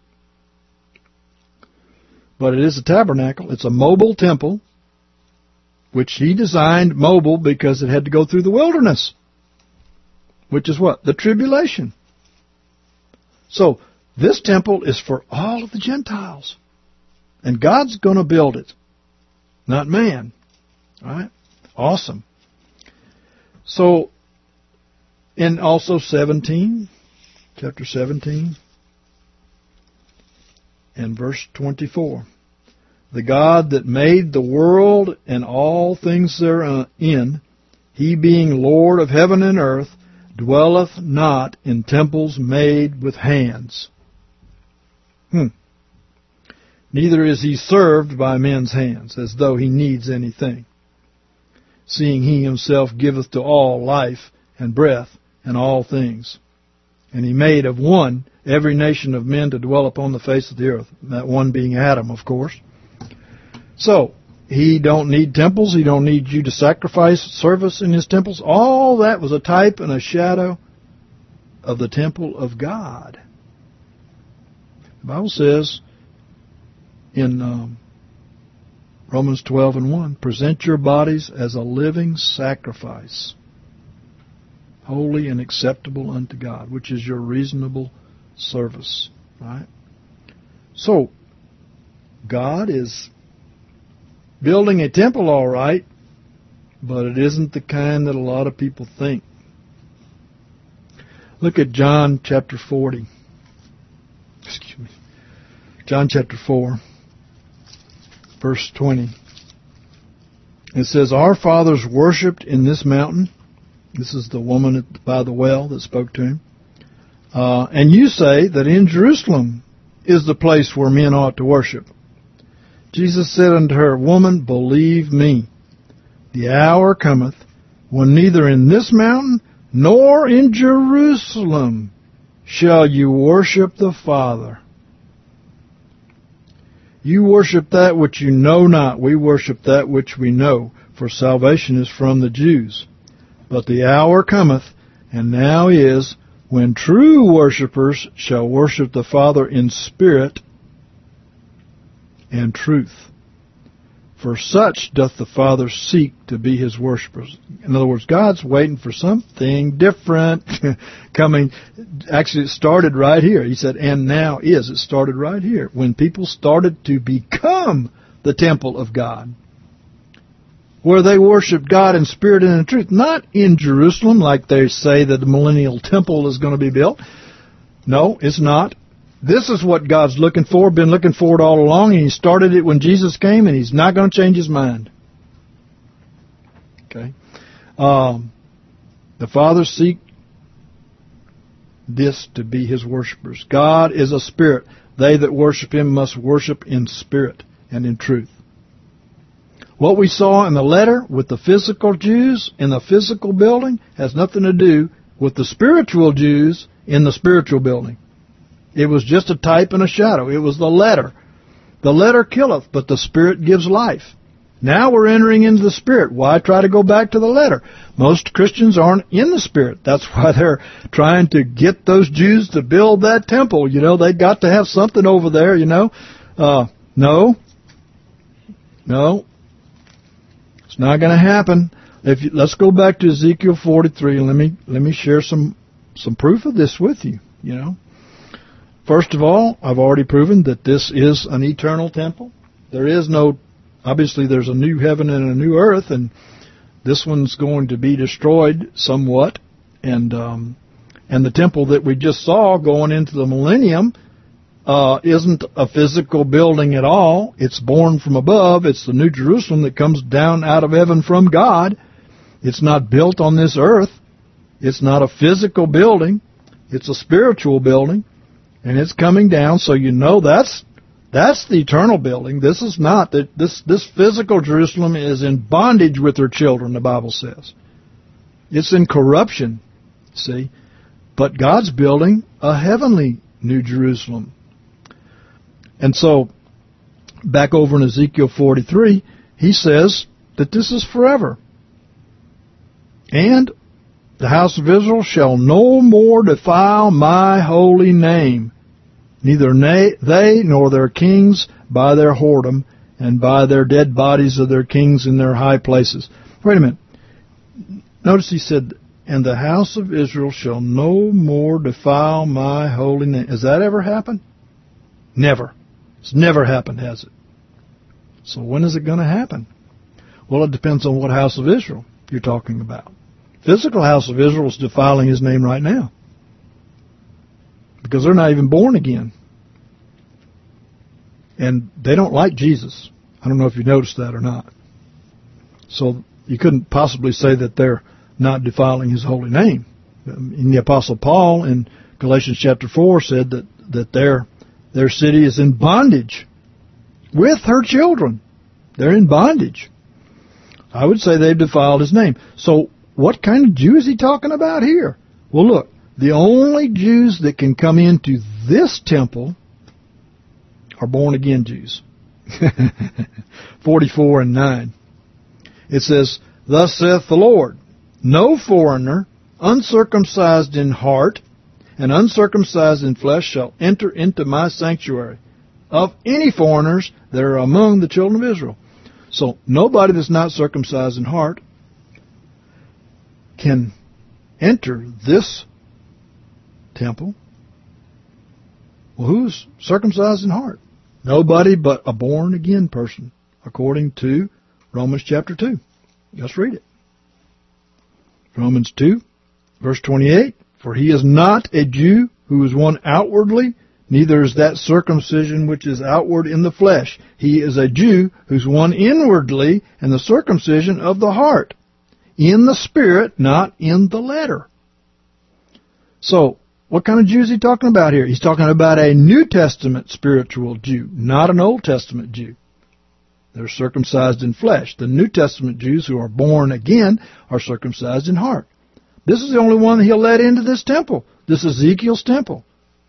But it is a tabernacle. It's a mobile temple, which He designed mobile because it had to go through the wilderness. Which is what? The tribulation. So, this temple is for all of the Gentiles. And God's going to build it. Not man. All right? Awesome. So, in also 17, chapter 17, and verse 24. The God that made the world and all things therein, He being Lord of heaven and earth, dwelleth not in temples made with hands. Neither is He served by men's hands, as though He needs anything, seeing He Himself giveth to all life and breath and all things. And He made of one every nation of men to dwell upon the face of the earth. That one being Adam, of course. So, He don't need temples. He don't need you to sacrifice service in His temples. All that was a type and a shadow of the temple of God. The Bible says in Romans 12:1, present your bodies as a living sacrifice, holy and acceptable unto God, which is your reasonable service. Right? So, God is building a temple, all right, but it isn't the kind that a lot of people think. Look at John chapter 40. Excuse me. John chapter 4, verse 20. It says, our fathers worshipped in this mountain. This is the woman by the well that spoke to Him. And you say that in Jerusalem is the place where men ought to worship. Jesus said unto her, woman, believe me, the hour cometh when neither in this mountain nor in Jerusalem shall you worship the Father. You worship that which you know not. We worship that which we know, for salvation is from the Jews. But the hour cometh, and now is, when true worshippers shall worship the Father in spirit and truth. For such doth the Father seek to be His worshipers. In other words, God's waiting for something different coming. Actually, it started right here. He said, and now is. It started right here, when people started to become the temple of God, where they worshiped God in spirit and in truth. Not in Jerusalem, like they say that the millennial temple is going to be built. No, it's not. This is what God's looking for, been looking for it all along, and He started it when Jesus came, and He's not going to change His mind. Okay? The Father seek this to be His worshipers. God is a spirit. They that worship Him must worship in spirit and in truth. What we saw in the letter with the physical Jews in the physical building has nothing to do with the spiritual Jews in the spiritual building. It was just a type and a shadow. It was the letter. The letter killeth, but the Spirit gives life. Now we're entering into the Spirit. Why try to go back to the letter? Most Christians aren't in the Spirit. That's why they're trying to get those Jews to build that temple. You know, they got to have something over there, you know. No. It's not going to happen. Let's go back to Ezekiel 43 and let me share some proof of this with you, you know. First of all, I've already proven that this is an eternal temple. Obviously there's a new heaven and a new earth, and this one's going to be destroyed somewhat. And the temple that we just saw going into the millennium isn't a physical building at all. It's born from above. It's the New Jerusalem that comes down out of heaven from God. It's not built on this earth. It's not a physical building. It's a spiritual building. And it's coming down, so you know that's the eternal building. This is not. This physical Jerusalem is in bondage with her children, the Bible says. It's in corruption, see. But God's building a heavenly New Jerusalem. And so, back over in Ezekiel 43, He says that this is forever. And the house of Israel shall no more defile my holy name, neither they nor their kings by their whoredom, and by their dead bodies of their kings in their high places. Wait a minute. Notice He said, and the house of Israel shall no more defile my holy name. Has that ever happened? Never. It's never happened, has it? So when is it going to happen? Well, it depends on what house of Israel you're talking about. Physical house of Israel is defiling His name right now, because they're not even born again. And they don't like Jesus. I don't know if you noticed that or not. So you couldn't possibly say that they're not defiling His holy name. And the Apostle Paul in Galatians chapter 4 said that their city is in bondage with her children. They're in bondage. I would say they've defiled His name. So what kind of Jew is he talking about here? Well, look, The only Jews that can come into this temple are born-again Jews. 44 and 9. It says, Thus saith the Lord, no foreigner, uncircumcised in heart and uncircumcised in flesh, shall enter into my sanctuary, of any foreigners that are among the children of Israel. So nobody that's not circumcised in heart can enter this temple. Well, who's circumcised in heart? Nobody but a born-again person, according to Romans chapter 2. Let's read it. Romans 2, verse 28. For he is not a Jew who is one outwardly, neither is that circumcision which is outward in the flesh. He is a Jew who's one inwardly, and the circumcision of the heart, in the spirit, not in the letter. So, what kind of Jew is he talking about here? He's talking about a New Testament spiritual Jew, not an Old Testament Jew. They're circumcised in flesh. The New Testament Jews who are born again are circumcised in heart. This is the only one he'll let into this temple. This is Ezekiel's temple.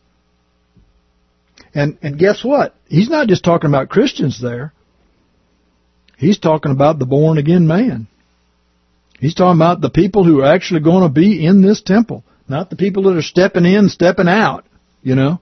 And guess what? He's not just talking about Christians there. He's talking about the born-again man. He's talking about the people who are actually going to be in this temple, not the people that are stepping in, stepping out, you know.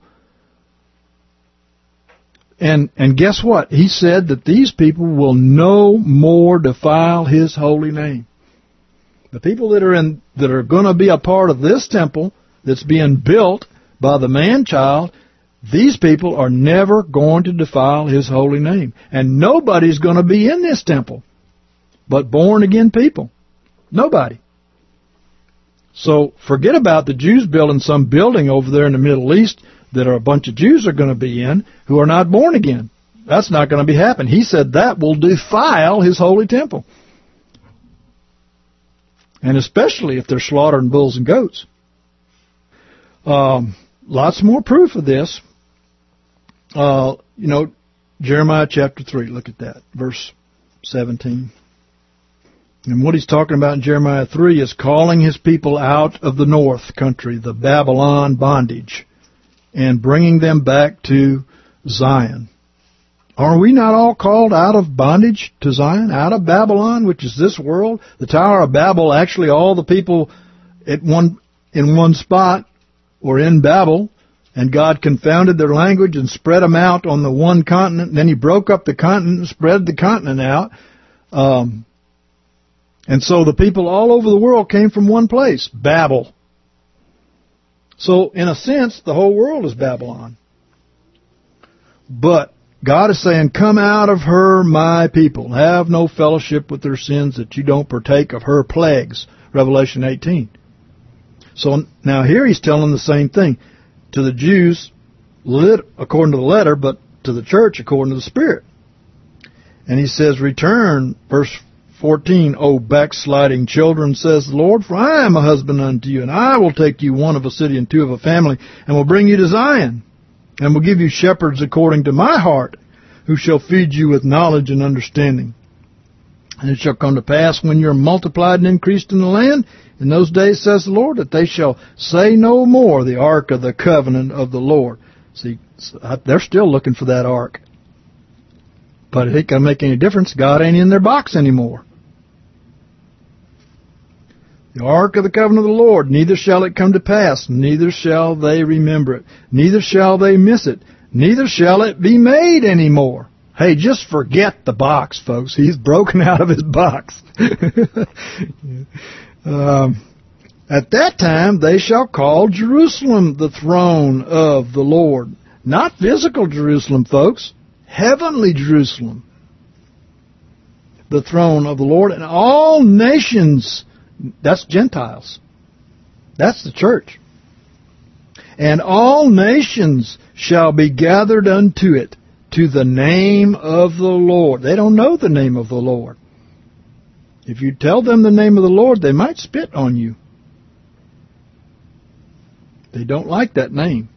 And guess what? He said that these people will no more defile His holy name. The people that are going to be a part of this temple that's being built by the man-child, these people are never going to defile His holy name. And nobody's going to be in this temple but born-again people. Nobody. So forget about the Jews building some building over there in the Middle East that a bunch of Jews are going to be in who are not born again. That's not going to be happening. He said that will defile His holy temple. And especially if they're slaughtering bulls and goats. Lots more proof of this. Jeremiah chapter 3, look at that, verse 17. And what he's talking about in Jeremiah 3 is calling His people out of the north country, the Babylon bondage, and bringing them back to Zion. Are we not all called out of bondage to Zion, out of Babylon, which is this world? The Tower of Babel, actually all the people in one spot were in Babel, and God confounded their language and spread them out on the one continent. And then He broke up the continent and spread the continent out. And so the people all over the world came from one place, Babel. So, in a sense, the whole world is Babylon. But God is saying, come out of her, my people. Have no fellowship with their sins, that you don't partake of her plagues. Revelation 18. So now here He's telling the same thing to the Jews according to the letter, but to the church according to the Spirit. And He says, return, verse 14, O backsliding children, says the Lord, for I am a husband unto you, and I will take you one of a city and two of a family, and will bring you to Zion, and will give you shepherds according to my heart, who shall feed you with knowledge and understanding. And it shall come to pass, when you are multiplied and increased in the land, in those days, says the Lord, that they shall say no more, the ark of the covenant of the Lord. See, they're still looking for that ark. But it ain't going to make any difference. God ain't in their box anymore. The ark of the covenant of the Lord, neither shall it come to pass, neither shall they remember it, neither shall they miss it, neither shall it be made anymore. Hey, just forget the box, folks. He's broken out of His box. At that time they shall call Jerusalem the throne of the Lord. Not physical Jerusalem, folks. Heavenly Jerusalem. The throne of the Lord, and all nations, that's Gentiles. That's the church. And all nations shall be gathered unto it, to the name of the Lord. They don't know the name of the Lord. If you tell them the name of the Lord, they might spit on you. They don't like that name.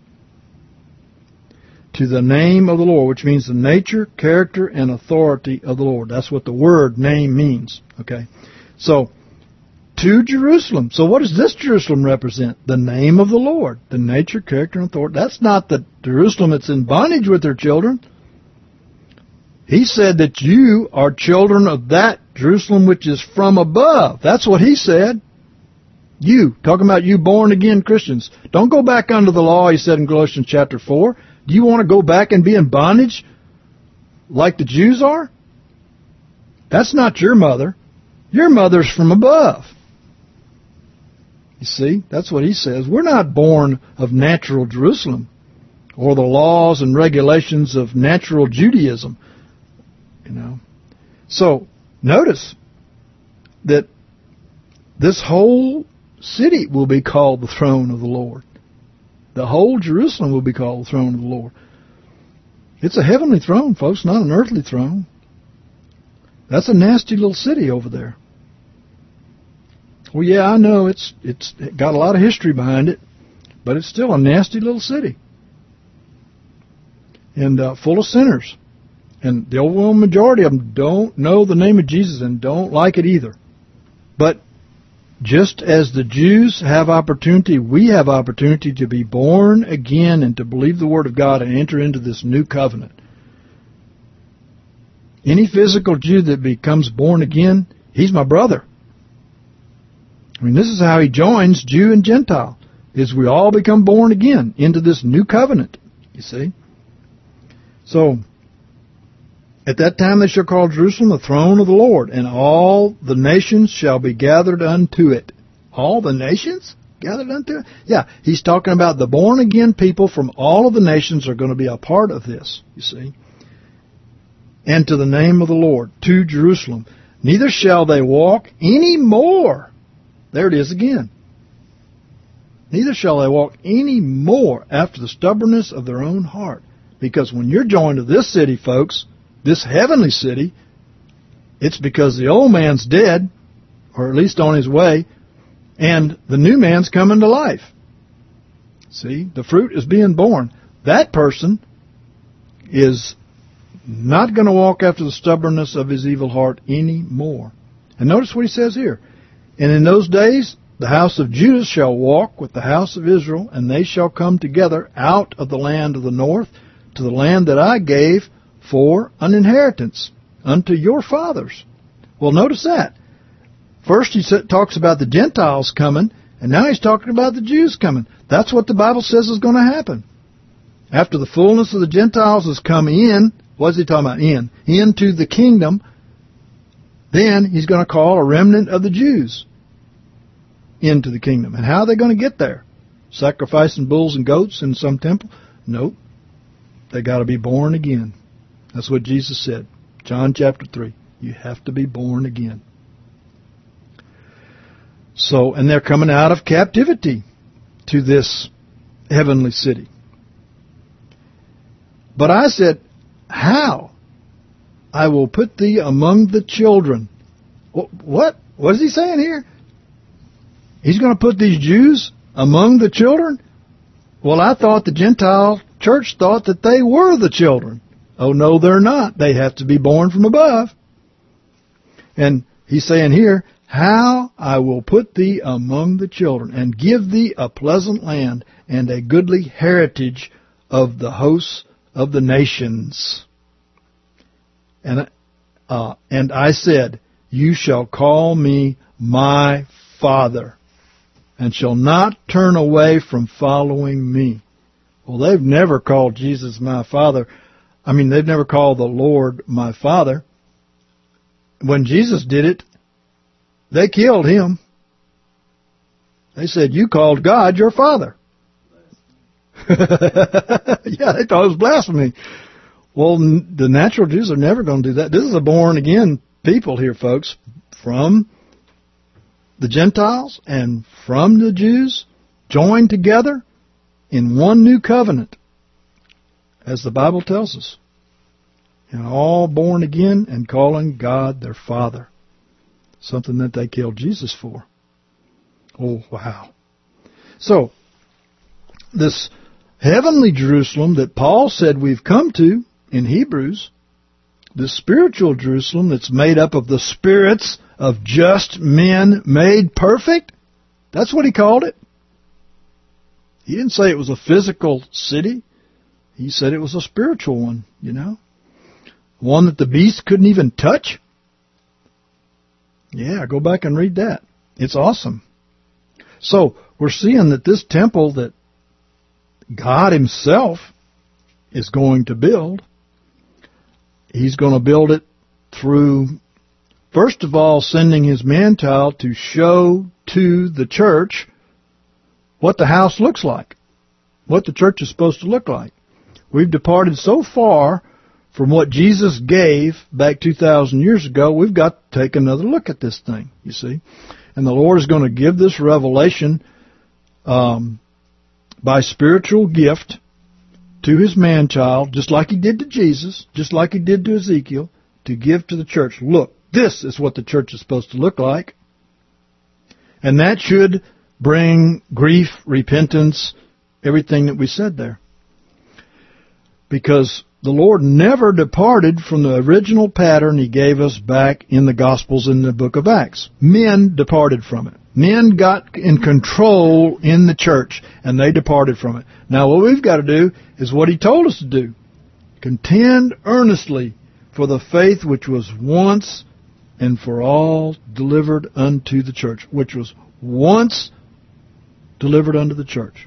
To the name of the Lord, which means the nature, character, and authority of the Lord. That's what the word name means. Okay? So, to Jerusalem. So what does this Jerusalem represent? The name of the Lord, the nature, character, and authority. That's not the Jerusalem that's in bondage with their children. He said that you are children of that Jerusalem which is from above. That's what he said. You, talking about you born-again Christians. Don't go back under the law, he said in Galatians chapter 4. Do you want to go back and be in bondage like the Jews are? That's not your mother. Your mother's from above. You see, that's what he says. We're not born of natural Jerusalem or the laws and regulations of natural Judaism. So, notice that this whole city will be called the throne of the Lord. The whole Jerusalem will be called the throne of the Lord. It's a heavenly throne, folks, not an earthly throne. That's a nasty little city over there. Well, yeah, I know it's got a lot of history behind it, but it's still a nasty little city. And full of sinners. And the overwhelming majority of them don't know the name of Jesus and don't like it either. But just as the Jews have opportunity, we have opportunity to be born again and to believe the Word of God and enter into this new covenant. Any physical Jew that becomes born again, he's my brother. I mean, this is how he joins Jew and Gentile, is we all become born again into this new covenant, you see. So, at that time they shall call Jerusalem the throne of the Lord, and all the nations shall be gathered unto it. All the nations gathered unto it? Yeah, he's talking about the born-again people from all of the nations are going to be a part of this, you see. And to the name of the Lord, to Jerusalem. Neither shall they walk any more. There it is again. Neither shall they walk any more after the stubbornness of their own heart. Because when you're joined to this city, folks, this heavenly city, it's because the old man's dead, or at least on his way, and the new man's coming to life. See, the fruit is being born. That person is not going to walk after the stubbornness of his evil heart anymore. And notice what he says here. And in those days, the house of Judah shall walk with the house of Israel, and they shall come together out of the land of the north to the land that I gave for an inheritance unto your fathers. Well, notice that. First he talks about the Gentiles coming, and now he's talking about the Jews coming. That's what the Bible says is going to happen. After the fullness of the Gentiles has come in, what's he talking about? Into the kingdom, then he's going to call a remnant of the Jews into the kingdom. And how are they going to get there? Sacrificing bulls and goats in some temple? Nope. They got to be born again. That's what Jesus said. John chapter 3. You have to be born again. So, and they're coming out of captivity to this heavenly city. But I said, how? I will put thee among the children. What? What is he saying here? He's going to put these Jews among the children? Well, I thought the Gentile church thought that they were the children. Oh, no, they're not. They have to be born from above. And he's saying here, how I will put thee among the children, and give thee a pleasant land, and a goodly heritage of the hosts of the nations. And I said, you shall call me my Father, and shall not turn away from following me. Well, they've never called Jesus my Father. I mean, they've never called the Lord my Father. When Jesus did it, they killed him. They said, you called God your Father. Yeah, they thought it was blasphemy. Well, the natural Jews are never going to do that. This is a born-again people here, folks, from the Gentiles and from the Jews, joined together in one new covenant, as the Bible tells us. And all born again and calling God their Father. Something that they killed Jesus for. Oh, wow. So, this heavenly Jerusalem that Paul said we've come to in Hebrews, this spiritual Jerusalem that's made up of the spirits of just men made perfect. That's what he called it. He didn't say it was a physical city. He said it was a spiritual one, one that the beast couldn't even touch. Yeah, go back and read that. It's awesome. So we're seeing that this temple that God himself is going to build, he's going to build it through, first of all, sending his man-child to show to the church what the house looks like, what the church is supposed to look like. We've departed so far from what Jesus gave back 2,000 years ago, we've got to take another look at this thing, you see. And the Lord is going to give this revelation by spiritual gift to his man-child, just like he did to Jesus, just like he did to Ezekiel, to give to the church. Look, this is what the church is supposed to look like. And that should bring grief, repentance, everything that we said there. Because the Lord never departed from the original pattern he gave us back in the Gospels in the book of Acts. Men departed from it. Men got in control in the church, and they departed from it. Now what we've got to do is what he told us to do. Contend earnestly for the faith which was once and for all delivered unto the church. Which was once delivered unto the church.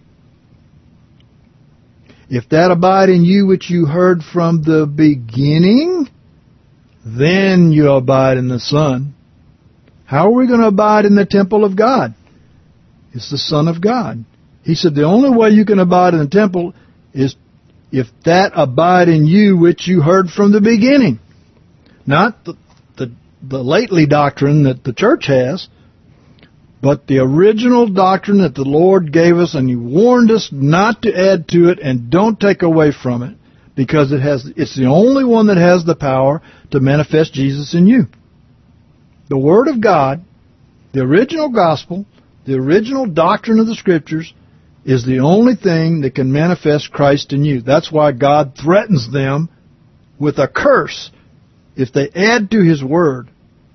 If that abide in you which you heard from the beginning, then you abide in the Son. How are we going to abide in the temple of God? It's the Son of God. He said the only way you can abide in the temple is if that abide in you which you heard from the beginning. Not the lately doctrine that the church has, but the original doctrine that the Lord gave us, and he warned us not to add to it and don't take away from it, because it's the only one that has the power to manifest Jesus in you. The Word of God, the original gospel, the original doctrine of the Scriptures, is the only thing that can manifest Christ in you. That's why God threatens them with a curse if they add to his Word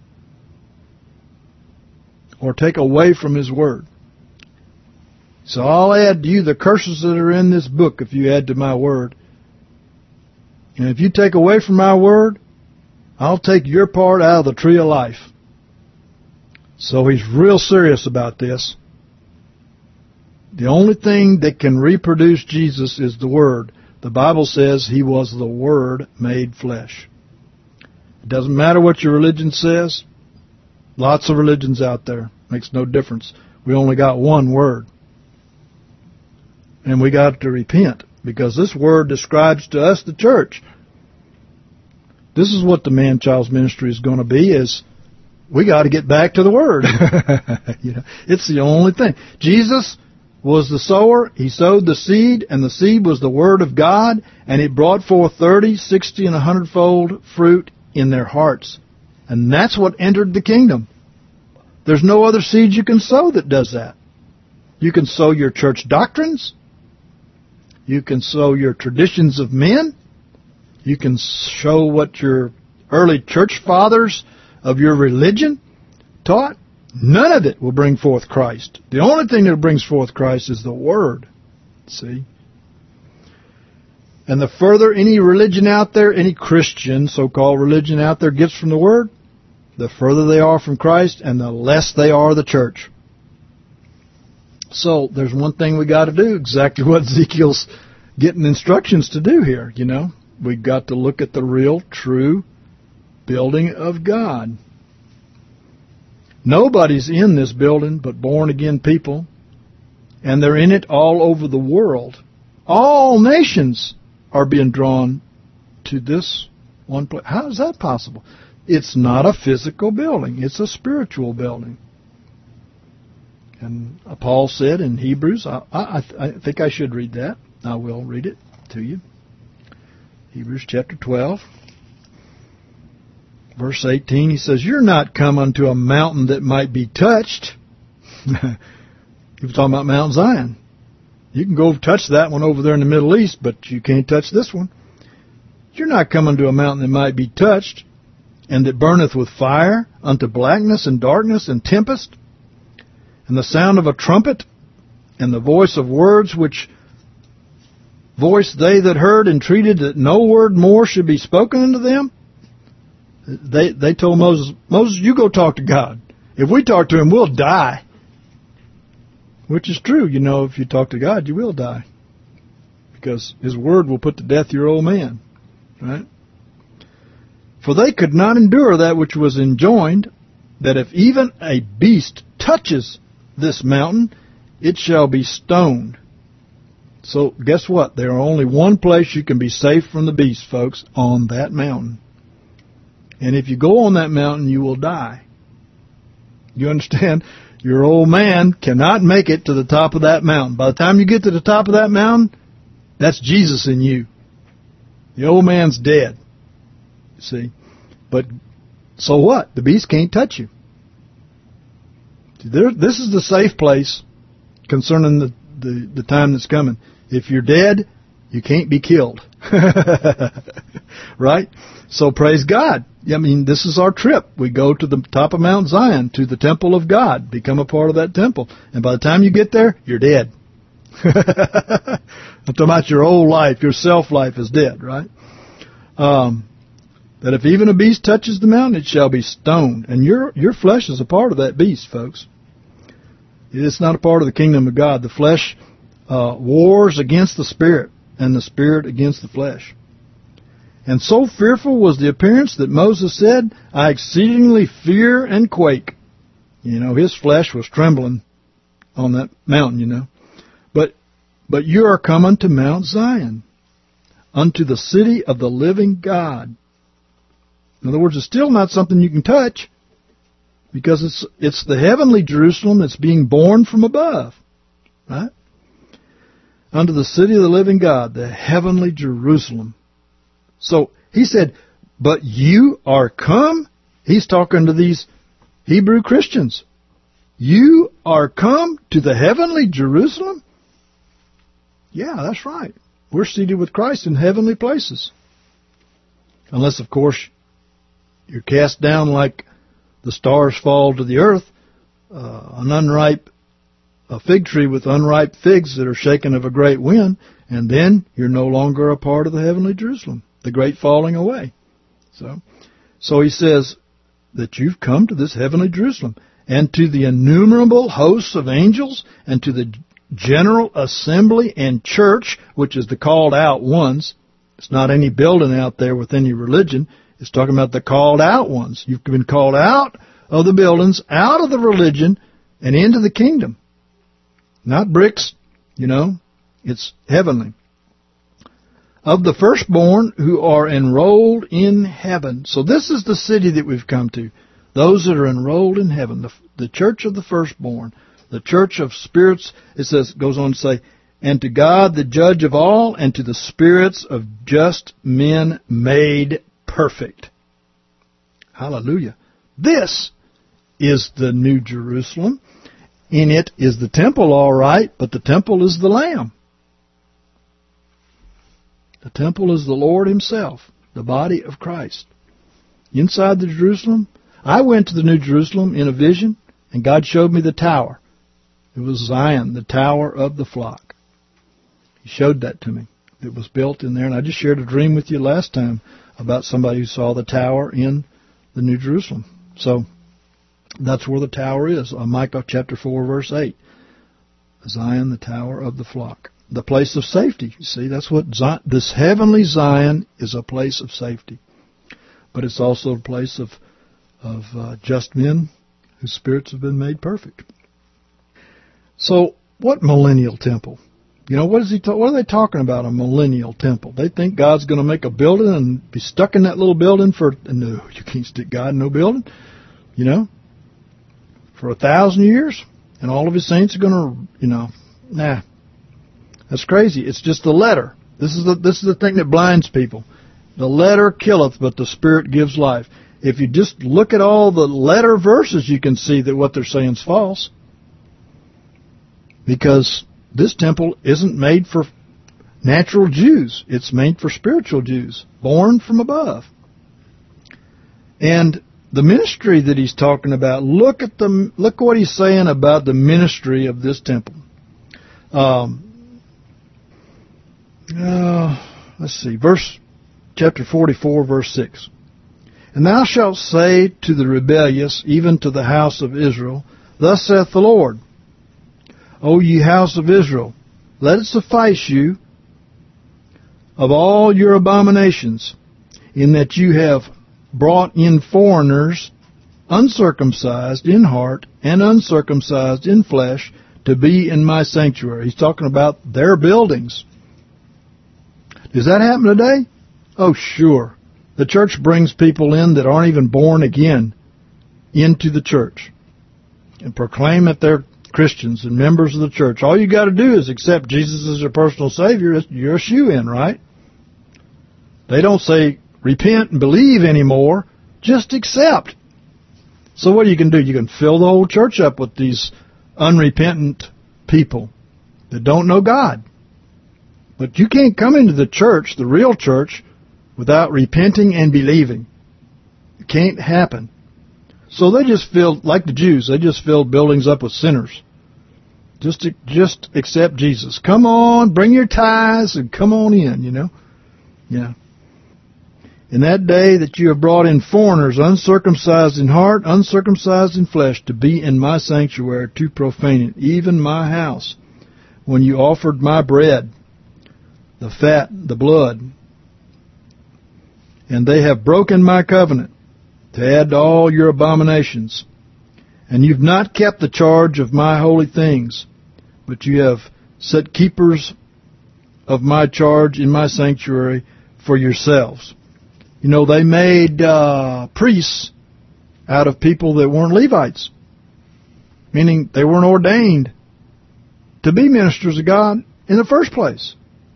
or take away from his Word. So I'll add to you the curses that are in this book if you add to my Word. And if you take away from my Word, I'll take your part out of the tree of life. So he's real serious about this. The only thing that can reproduce Jesus is the Word. The Bible says he was the Word made flesh. It doesn't matter what your religion says. Lots of religions out there. Makes no difference. We only got one Word. And we got to repent, because this Word describes to us the church. This is what the man-child's ministry is going to be, is we got to get back to the Word. It's the only thing. Jesus was the sower. He sowed the seed, and the seed was the Word of God, and it brought forth 30, 60, and 100-fold fruit in their hearts. And that's what entered the kingdom. There's no other seed you can sow that does that. You can sow your church doctrines. You can sow your traditions of men. You can show what your early church fathers of your religion taught. None of it will bring forth Christ. The only thing that brings forth Christ is the Word. See? And the further any religion out there, any Christian, so-called religion out there gets from the Word, the further they are from Christ and the less they are the church. So there's one thing we got to do, exactly what Ezekiel's getting instructions to do here, We've got to look at the real, true building of God. Nobody's in this building but born-again people, and they're in it all over the world. All nations are being drawn to this one place. How is that possible? It's not a physical building. It's a spiritual building. And Paul said in Hebrews, I think I should read that. I will read it to you. Hebrews chapter 12, verse 18, he says, "You're not come unto a mountain that might be touched." He was talking about Mount Zion. You can go touch that one over there in the Middle East, but you can't touch this one. You're not coming to a mountain that might be touched. and that burneth with fire, unto blackness and darkness and tempest, and the sound of a trumpet, and the voice of words which voice they that heard entreated that no word more should be spoken unto them. They told Moses, Moses, you go talk to God. If we talk to him, we'll die. Which is true. You know, if you talk to God, you will die. Because his word will put to death your old man. Right? For they could not endure that which was enjoined, that if even a beast touches this mountain, it shall be stoned. So guess what? There are only one place you can be safe from the beast, folks, on that mountain. And if you go on that mountain, you will die. You understand? Your old man cannot make it to the top of that mountain. By the time you get to the top of that mountain, that's Jesus in you. The old man's dead. See? But so what? The beast can't touch you. This is the safe place concerning the time that's coming. If you're dead, you can't be killed. Right? So praise God. I mean, this is our trip. We go to the top of Mount Zion, to the temple of God, become a part of that temple. And by the time you get there, you're dead. I'm talking about your old life, your self-life is dead, right? That if even a beast touches the mountain, it shall be stoned. And your flesh is a part of that beast, folks. It's not a part of the kingdom of God. The flesh wars against the spirit, and the spirit against the flesh. And so fearful was the appearance that Moses said, I exceedingly fear and quake. You know, his flesh was trembling on that mountain, you know. But you are come unto Mount Zion, unto the city of the living God. In other words, it's still not something you can touch, because it's the heavenly Jerusalem that's being born from above. Right? Unto the city of the living God, the heavenly Jerusalem. So he said, but you are come. He's talking to these Hebrew Christians. You are come to the heavenly Jerusalem? Yeah, that's right. We're seated with Christ in heavenly places. Unless, of course, you're cast down like the stars fall to the earth, an unripe fig tree with unripe figs that are shaken of a great wind, and then you're no longer a part of the heavenly Jerusalem, the great falling away. So he says that you've come to this heavenly Jerusalem, and to the innumerable hosts of angels, and to the general assembly and church, which is the called out ones. It's not any building out there with any religion. It's talking about the called out ones. You've been called out of the buildings, out of the religion, and into the kingdom. Not bricks, you know. It's heavenly. Of the firstborn who are enrolled in heaven. So this is the city that we've come to. Those that are enrolled in heaven. The church of the firstborn. The church of spirits, it says, goes on to say, and to God the judge of all, and to the spirits of just men made perfect. Hallelujah. This is the New Jerusalem. In it is the temple, all right, but the temple is the Lamb. The temple is the Lord Himself, the body of Christ. Inside the Jerusalem, I went to the New Jerusalem in a vision, and God showed me the tower. It was Zion, the tower of the flock. He showed that to me. It was built in there, and I just shared a dream with you last time about somebody who saw the tower in the New Jerusalem. So that's where the tower is, Micah chapter 4, verse 8. Zion, the tower of the flock. The place of safety. You see, that's what this heavenly Zion is, a place of safety. But it's also a place of just men whose spirits have been made perfect. So, what millennial temple? You know, what are they talking about, a millennial temple? They think God's going to make a building and be stuck in that little building no, you can't stick God in no building, you know, for 1,000 years, and all of His saints are going to, nah. That's crazy. It's just the letter. This is the thing that blinds people. The letter killeth, but the Spirit gives life. If you just look at all the letter verses, you can see that what they're saying is false. Because this temple isn't made for natural Jews. It's made for spiritual Jews, born from above. And the ministry that he's talking about, look what he's saying about the ministry of this temple. Let's see, chapter 44, verse 6. And thou shalt say to the rebellious, even to the house of Israel, Thus saith the Lord, O ye house of Israel, let it suffice you of all your abominations, in that you have brought in foreigners, uncircumcised in heart and uncircumcised in flesh, to be in my sanctuary. He's talking about their buildings. Does that happen today? Oh, sure. The church brings people in that aren't even born again into the church and proclaim that they're Christians and members of the church. All you got to do is accept Jesus as your personal Savior. You're a shoo-in, right? They don't say repent and believe anymore. Just accept. So what you can do? You can fill the whole church up with these unrepentant people that don't know God. But you can't come into the church, the real church, without repenting and believing. It can't happen. So they just filled, like the Jews, they just filled buildings up with sinners. Just accept Jesus. Come on, bring your tithes and come on in, you know. Yeah. In that day that you have brought in foreigners, uncircumcised in heart, uncircumcised in flesh, to be in my sanctuary, to profane it, even my house, when you offered my bread, the fat, the blood, and they have broken my covenant, to add to all your abominations. And you've not kept the charge of my holy things, but you have set keepers of my charge in my sanctuary for yourselves. You know, they made priests out of people that weren't Levites, meaning they weren't ordained to be ministers of God in the first place.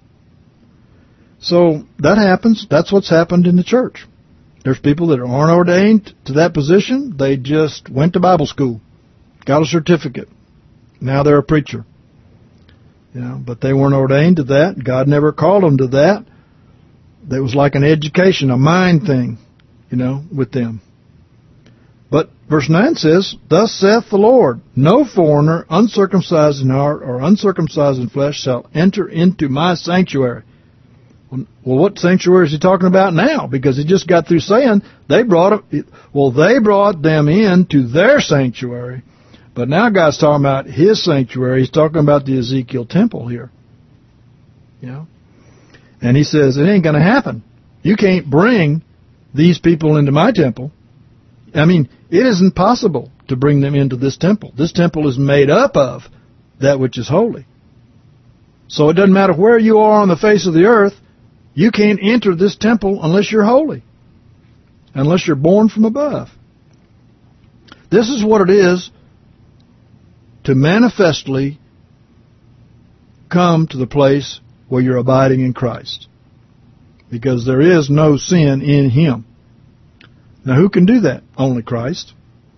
So that happens. That's what's happened in the church. There's people that aren't ordained to that position. They just went to Bible school, got a certificate. Now they're a preacher. You know, but they weren't ordained to that. God never called them to that. That was like an education, a mind thing, you know, with them. But verse 9 says, Thus saith the Lord, no foreigner, uncircumcised in heart or uncircumcised in flesh, shall enter into my sanctuary. Well, what sanctuary is he talking about now? Because he just got through saying they brought them into their sanctuary. But now God's talking about his sanctuary. He's talking about the Ezekiel temple here. You know? And he says, it ain't going to happen. You can't bring these people into my temple. I mean, it isn't possible to bring them into this temple. This temple is made up of that which is holy. So it doesn't matter where you are on the face of the earth, you can't enter this temple unless you're holy, unless you're born from above. This is what it is to manifestly come to the place where you're abiding in Christ, because there is no sin in him. Now, who can do that? Only Christ.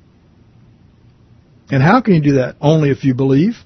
And how can you do that? Only if you believe.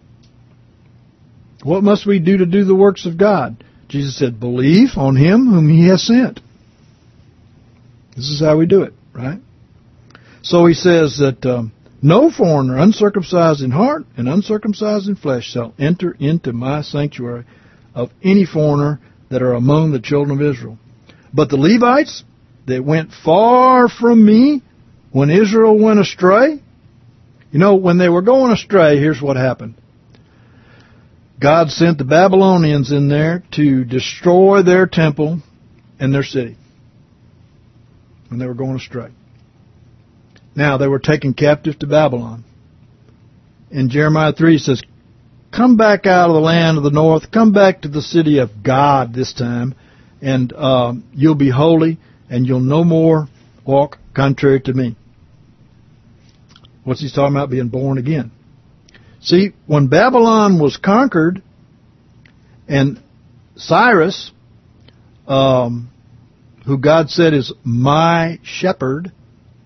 What must we do to do the works of God? Jesus said, believe on him whom he has sent. This is how we do it, right? So he says that no foreigner, uncircumcised in heart and uncircumcised in flesh, shall enter into my sanctuary of any foreigner that are among the children of Israel. But the Levites that went far from me when Israel went astray, you know, when they were going astray, here's what happened. God sent the Babylonians in there to destroy their temple and their city when they were going astray. Now, they were taken captive to Babylon. And Jeremiah 3 says, come back out of the land of the north, come back to the city of God this time, and you'll be holy, and you'll no more walk contrary to me. What's he talking about? Being born again. See, when Babylon was conquered, and Cyrus, who God said is my shepherd,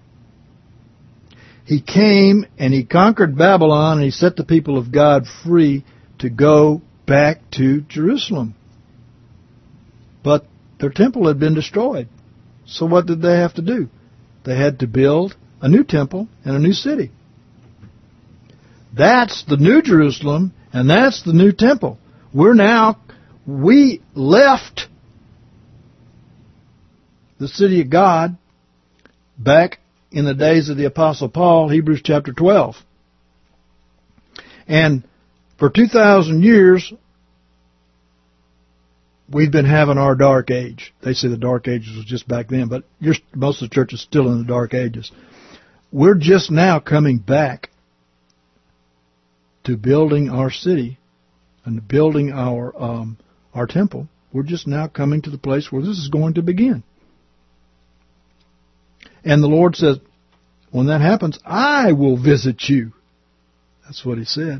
he came and he conquered Babylon, and he set the people of God free to go back to Jerusalem. But their temple had been destroyed. So what did they have to do? they had to build a new temple and a new city. That's the New Jerusalem, and that's the new temple. We left the city of God back in the days of the Apostle Paul, Hebrews chapter 12. And for 2,000 years, we've been having our dark age. They say the dark ages was just back then, but most of the church is still in the dark ages. We're just now coming back to building our city and building our temple. We're just now coming to the place where this is going to begin. And the Lord says, when that happens, I will visit you. That's what He said.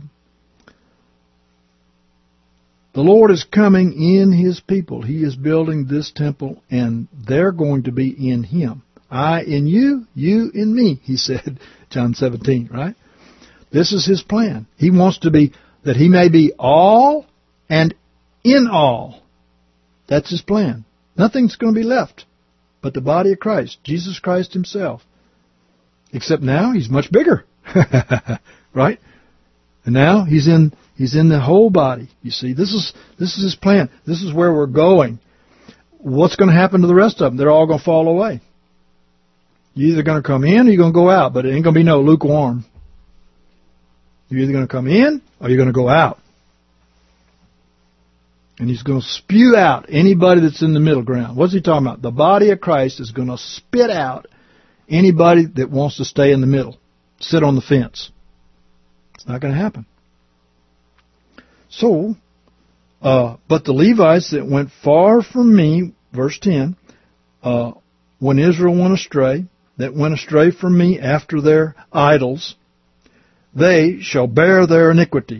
The Lord is coming in His people. He is building this temple, and they're going to be in Him. I in you, you in me, He said, John 17, right? This is His plan. He wants to be, that He may be all and in all. That's His plan. Nothing's going to be left but the body of Christ, Jesus Christ Himself. Except now He's much bigger, right? And now He's in the whole body. You see, this is His plan. This is where we're going. What's going to happen to the rest of them? They're all going to fall away. You're either going to come in or you're going to go out, but it ain't going to be no lukewarm. You're either going to come in or you're going to go out. And He's going to spew out anybody that's in the middle ground. What's He talking about? The body of Christ is going to spit out anybody that wants to stay in the middle, sit on the fence. It's not going to happen. So, but the Levites that went far from me, verse 10, when Israel went astray, that went astray from me after their idols, they shall bear their iniquity.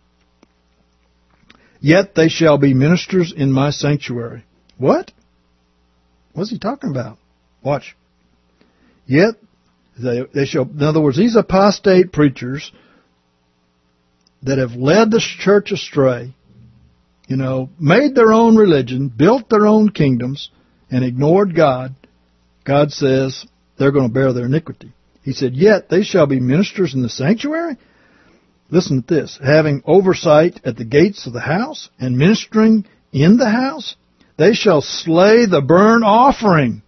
Yet they shall be ministers in my sanctuary. What? What's he talking about? Watch. Yet they shall, in other words, these apostate preachers that have led the church astray, made their own religion, built their own kingdoms, and ignored God, God says they're going to bear their iniquity. He said, yet they shall be ministers in the sanctuary. Listen to this. Having oversight at the gates of the house and ministering in the house, they shall slay the burnt offering.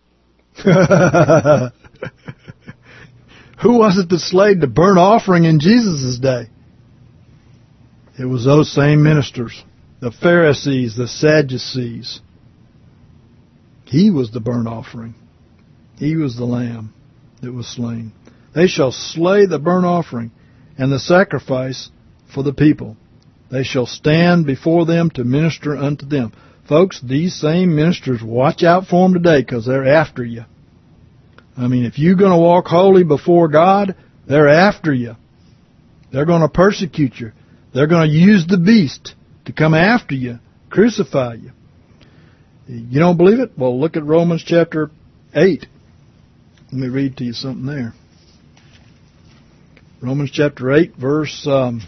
Who was it that slayed the burnt offering in Jesus' day? It was those same ministers, the Pharisees, the Sadducees. He was the burnt offering. He was the lamb that was slain. They shall slay the burnt offering and the sacrifice for the people. They shall stand before them to minister unto them. Folks, these same ministers, watch out for them today because they're after you. I mean, if you're going to walk holy before God, they're after you. They're going to persecute you. They're going to use the beast to come after you, crucify you. You don't believe it? Well, look at Romans chapter 8. Let me read to you something there. Romans chapter 8, verse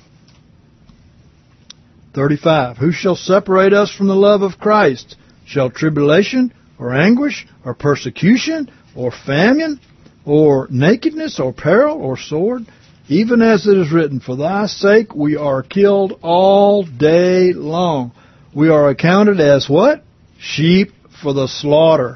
35. Who shall separate us from the love of Christ? Shall tribulation, or anguish, or persecution, or famine, or nakedness, or peril, or sword? Even as it is written, for thy sake we are killed all day long. We are accounted as what? Sheep for the slaughter.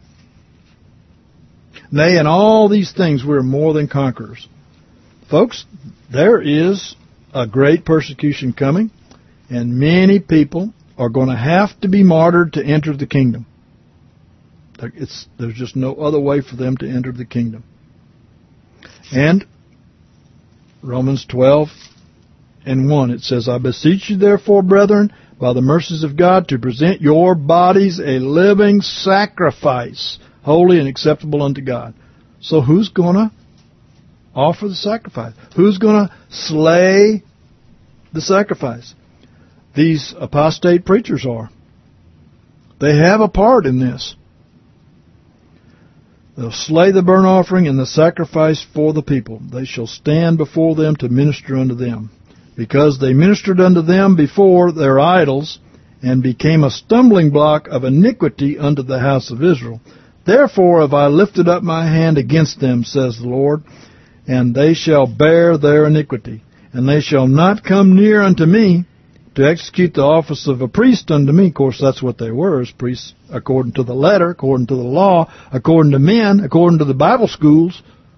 Nay, in all these things we are more than conquerors. Folks, there is a great persecution coming, and many people are going to have to be martyred to enter the kingdom. There's just no other way for them to enter the kingdom. And Romans 12:1, it says, I beseech you therefore, brethren, by the mercies of God, to present your bodies a living sacrifice, holy and acceptable unto God. So who's going to offer the sacrifice? Who's going to slay the sacrifice? These apostate preachers are. They have a part in this. They'll slay the burnt offering and the sacrifice for the people. They shall stand before them to minister unto them. Because they ministered unto them before their idols, and became a stumbling block of iniquity unto the house of Israel. Therefore have I lifted up my hand against them, says the Lord, and they shall bear their iniquity. And they shall not come near unto me to execute the office of a priest unto me. Of course, that's what they were, as priests, according to the letter, according to the law, according to men, according to the Bible schools.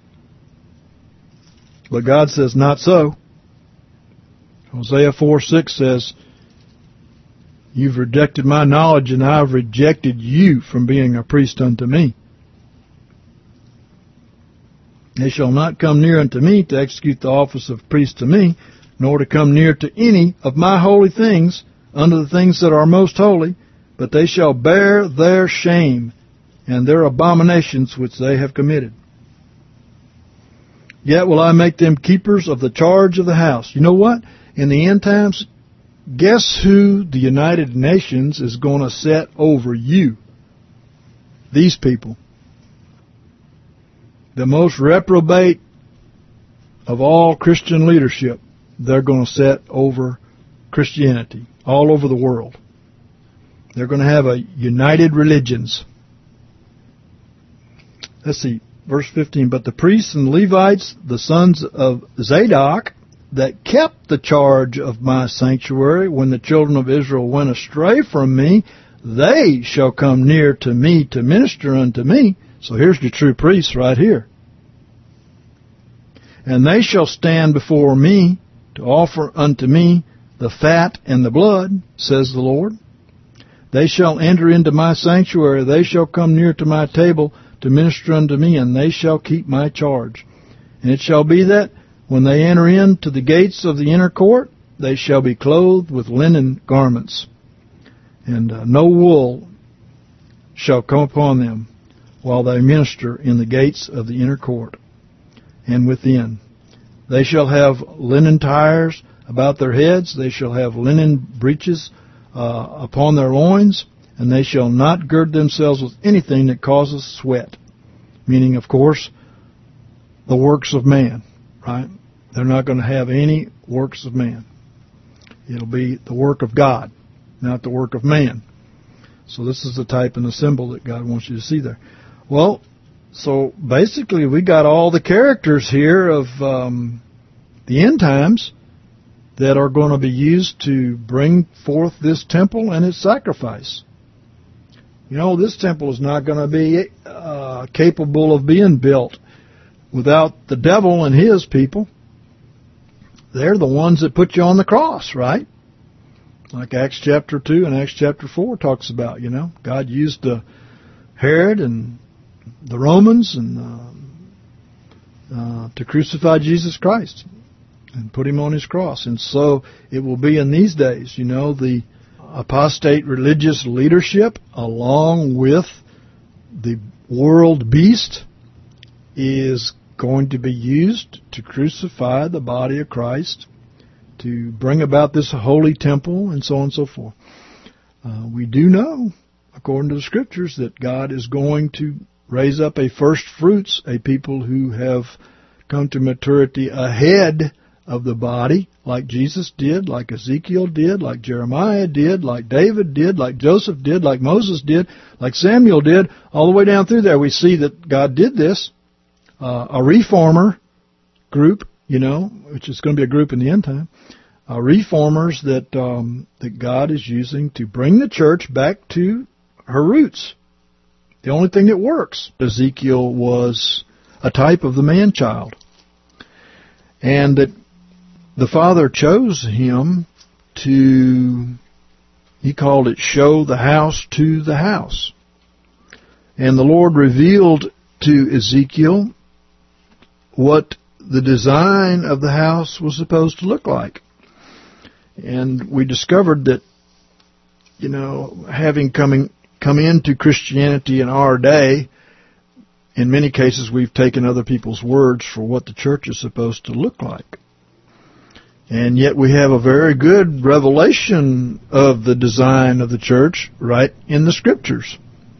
But God says, not so. Hosea 4:6 says, you've rejected my knowledge, and I've rejected you from being a priest unto me. They shall not come near unto me to execute the office of priest to me, nor to come near to any of my holy things, unto the things that are most holy, but they shall bear their shame and their abominations which they have committed. Yet will I make them keepers of the charge of the house. You know what? In the end times, guess who the United Nations is going to set over you? These people. The most reprobate of all Christian leadership, they're going to set over Christianity all over the world. They're going to have a united religions. Let's see, verse 15. But the priests and Levites, the sons of Zadok, that kept the charge of my sanctuary when the children of Israel went astray from me, they shall come near to me to minister unto me. So here's the true priests right here. And they shall stand before me to offer unto me the fat and the blood, says the Lord. They shall enter into my sanctuary. They shall come near to my table to minister unto me, and they shall keep my charge. And it shall be that when they enter into the gates of the inner court, they shall be clothed with linen garments, and no wool shall come upon them while they minister in the gates of the inner court and within. They shall have linen tires about their heads. They shall have linen breeches upon their loins, and they shall not gird themselves with anything that causes sweat. Meaning, of course, the works of man, right? They're not going to have any works of man. It'll be the work of God, not the work of man. So this is the type and the symbol that God wants you to see there. Well, so basically we got all the characters here of the end times that are going to be used to bring forth this temple and its sacrifice. You know, this temple is not going to be capable of being built without the devil and his people. They're the ones that put you on the cross, right? Like Acts chapter 2 and Acts chapter 4 talks about, you know. God used Herod and the Romans and to crucify Jesus Christ and put him on his cross. And so it will be in these days, you know, the apostate religious leadership along with the world beast is going to be used to crucify the body of Christ, to bring about this holy temple, and so on and so forth. We do know, according to the Scriptures, that God is going to raise up a first fruits, a people who have come to maturity ahead of the body, like Jesus did, like Ezekiel did, like Jeremiah did, like David did, like Joseph did, like Moses did, like Samuel did. All the way down through there we see that God did this. A reformer group, you know, which is going to be a group in the end time, reformers that God is using to bring the church back to her roots. The only thing that works. Ezekiel was a type of the man-child. And that the Father chose him to, he called it, show the house to the house. And the Lord revealed to Ezekiel what the design of the house was supposed to look like. And we discovered that, you know, having come into Christianity in our day, in many cases we've taken other people's words for what the church is supposed to look like. And yet we have a very good revelation of the design of the church right in the Scriptures.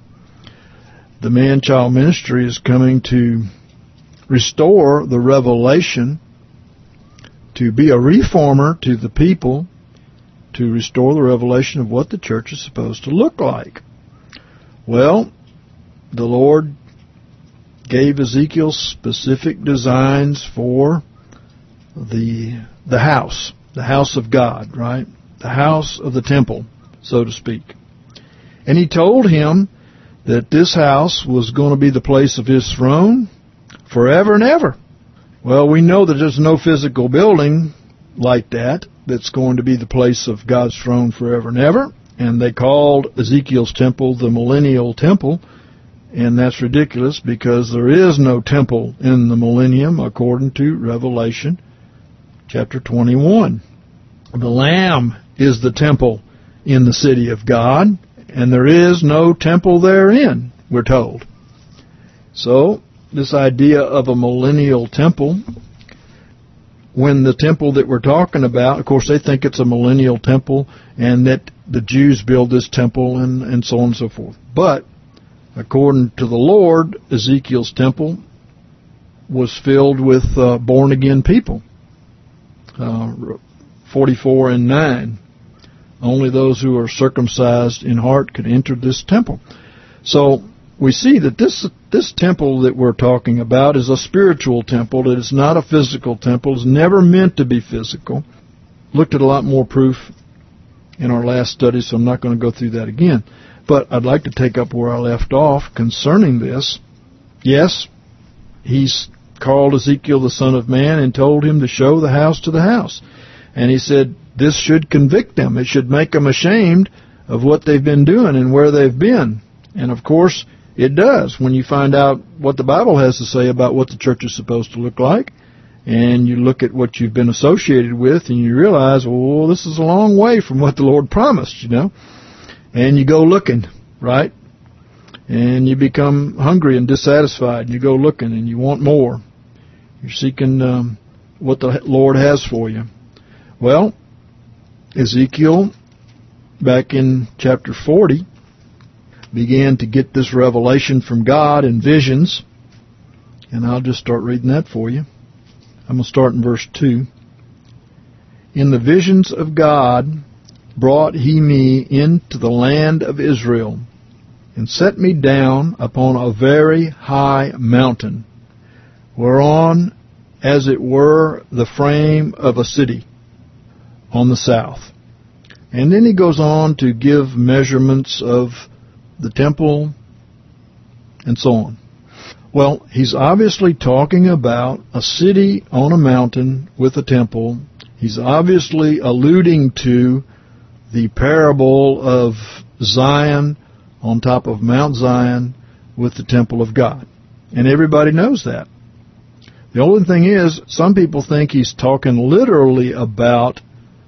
The man-child ministry is coming to restore the revelation, to be a reformer to the people, to restore the revelation of what the church is supposed to look like. Well, the Lord gave Ezekiel specific designs for the house of God, right? The house of the temple, so to speak. And he told him that this house was going to be the place of his throne forever and ever. Well, we know that there's no physical building like that that's going to be the place of God's throne forever and ever. And they called Ezekiel's temple the millennial temple. And that's ridiculous because there is no temple in the millennium according to Revelation chapter 21. The Lamb is the temple in the city of God, and there is no temple therein, we're told. So, this idea of a millennial temple, when the temple that we're talking about, of course they think it's a millennial temple and that the Jews build this temple and so on and so forth. But, according to the Lord, Ezekiel's temple was filled with born-again people. 44 and 9. Only those who are circumcised in heart could enter this temple. So we see that this temple that we're talking about is a spiritual temple. That it's not a physical temple. It's never meant to be physical. Looked at a lot more proof in our last study, so I'm not going to go through that again. But I'd like to take up where I left off concerning this. Yes, he's called Ezekiel the Son of Man and told him to show the house to the house. And he said, this should convict them. It should make them ashamed of what they've been doing and where they've been. And of course, it does when you find out what the Bible has to say about what the church is supposed to look like. And you look at what you've been associated with and you realize, well, this is a long way from what the Lord promised, you know. And you go looking, right? And you become hungry and dissatisfied. You go looking and you want more. You're seeking what the Lord has for you. Well, Ezekiel, back in chapter 40, began to get this revelation from God in visions. And I'll just start reading that for you. I'm going to start in verse 2. In the visions of God brought he me into the land of Israel, and set me down upon a very high mountain, whereon, as it were, the frame of a city on the south. And then he goes on to give measurements of the temple and so on. Well, he's obviously talking about a city on a mountain with a temple. He's obviously alluding to the parable of Zion on top of Mount Zion with the temple of God. And everybody knows that. The only thing is, some people think he's talking literally about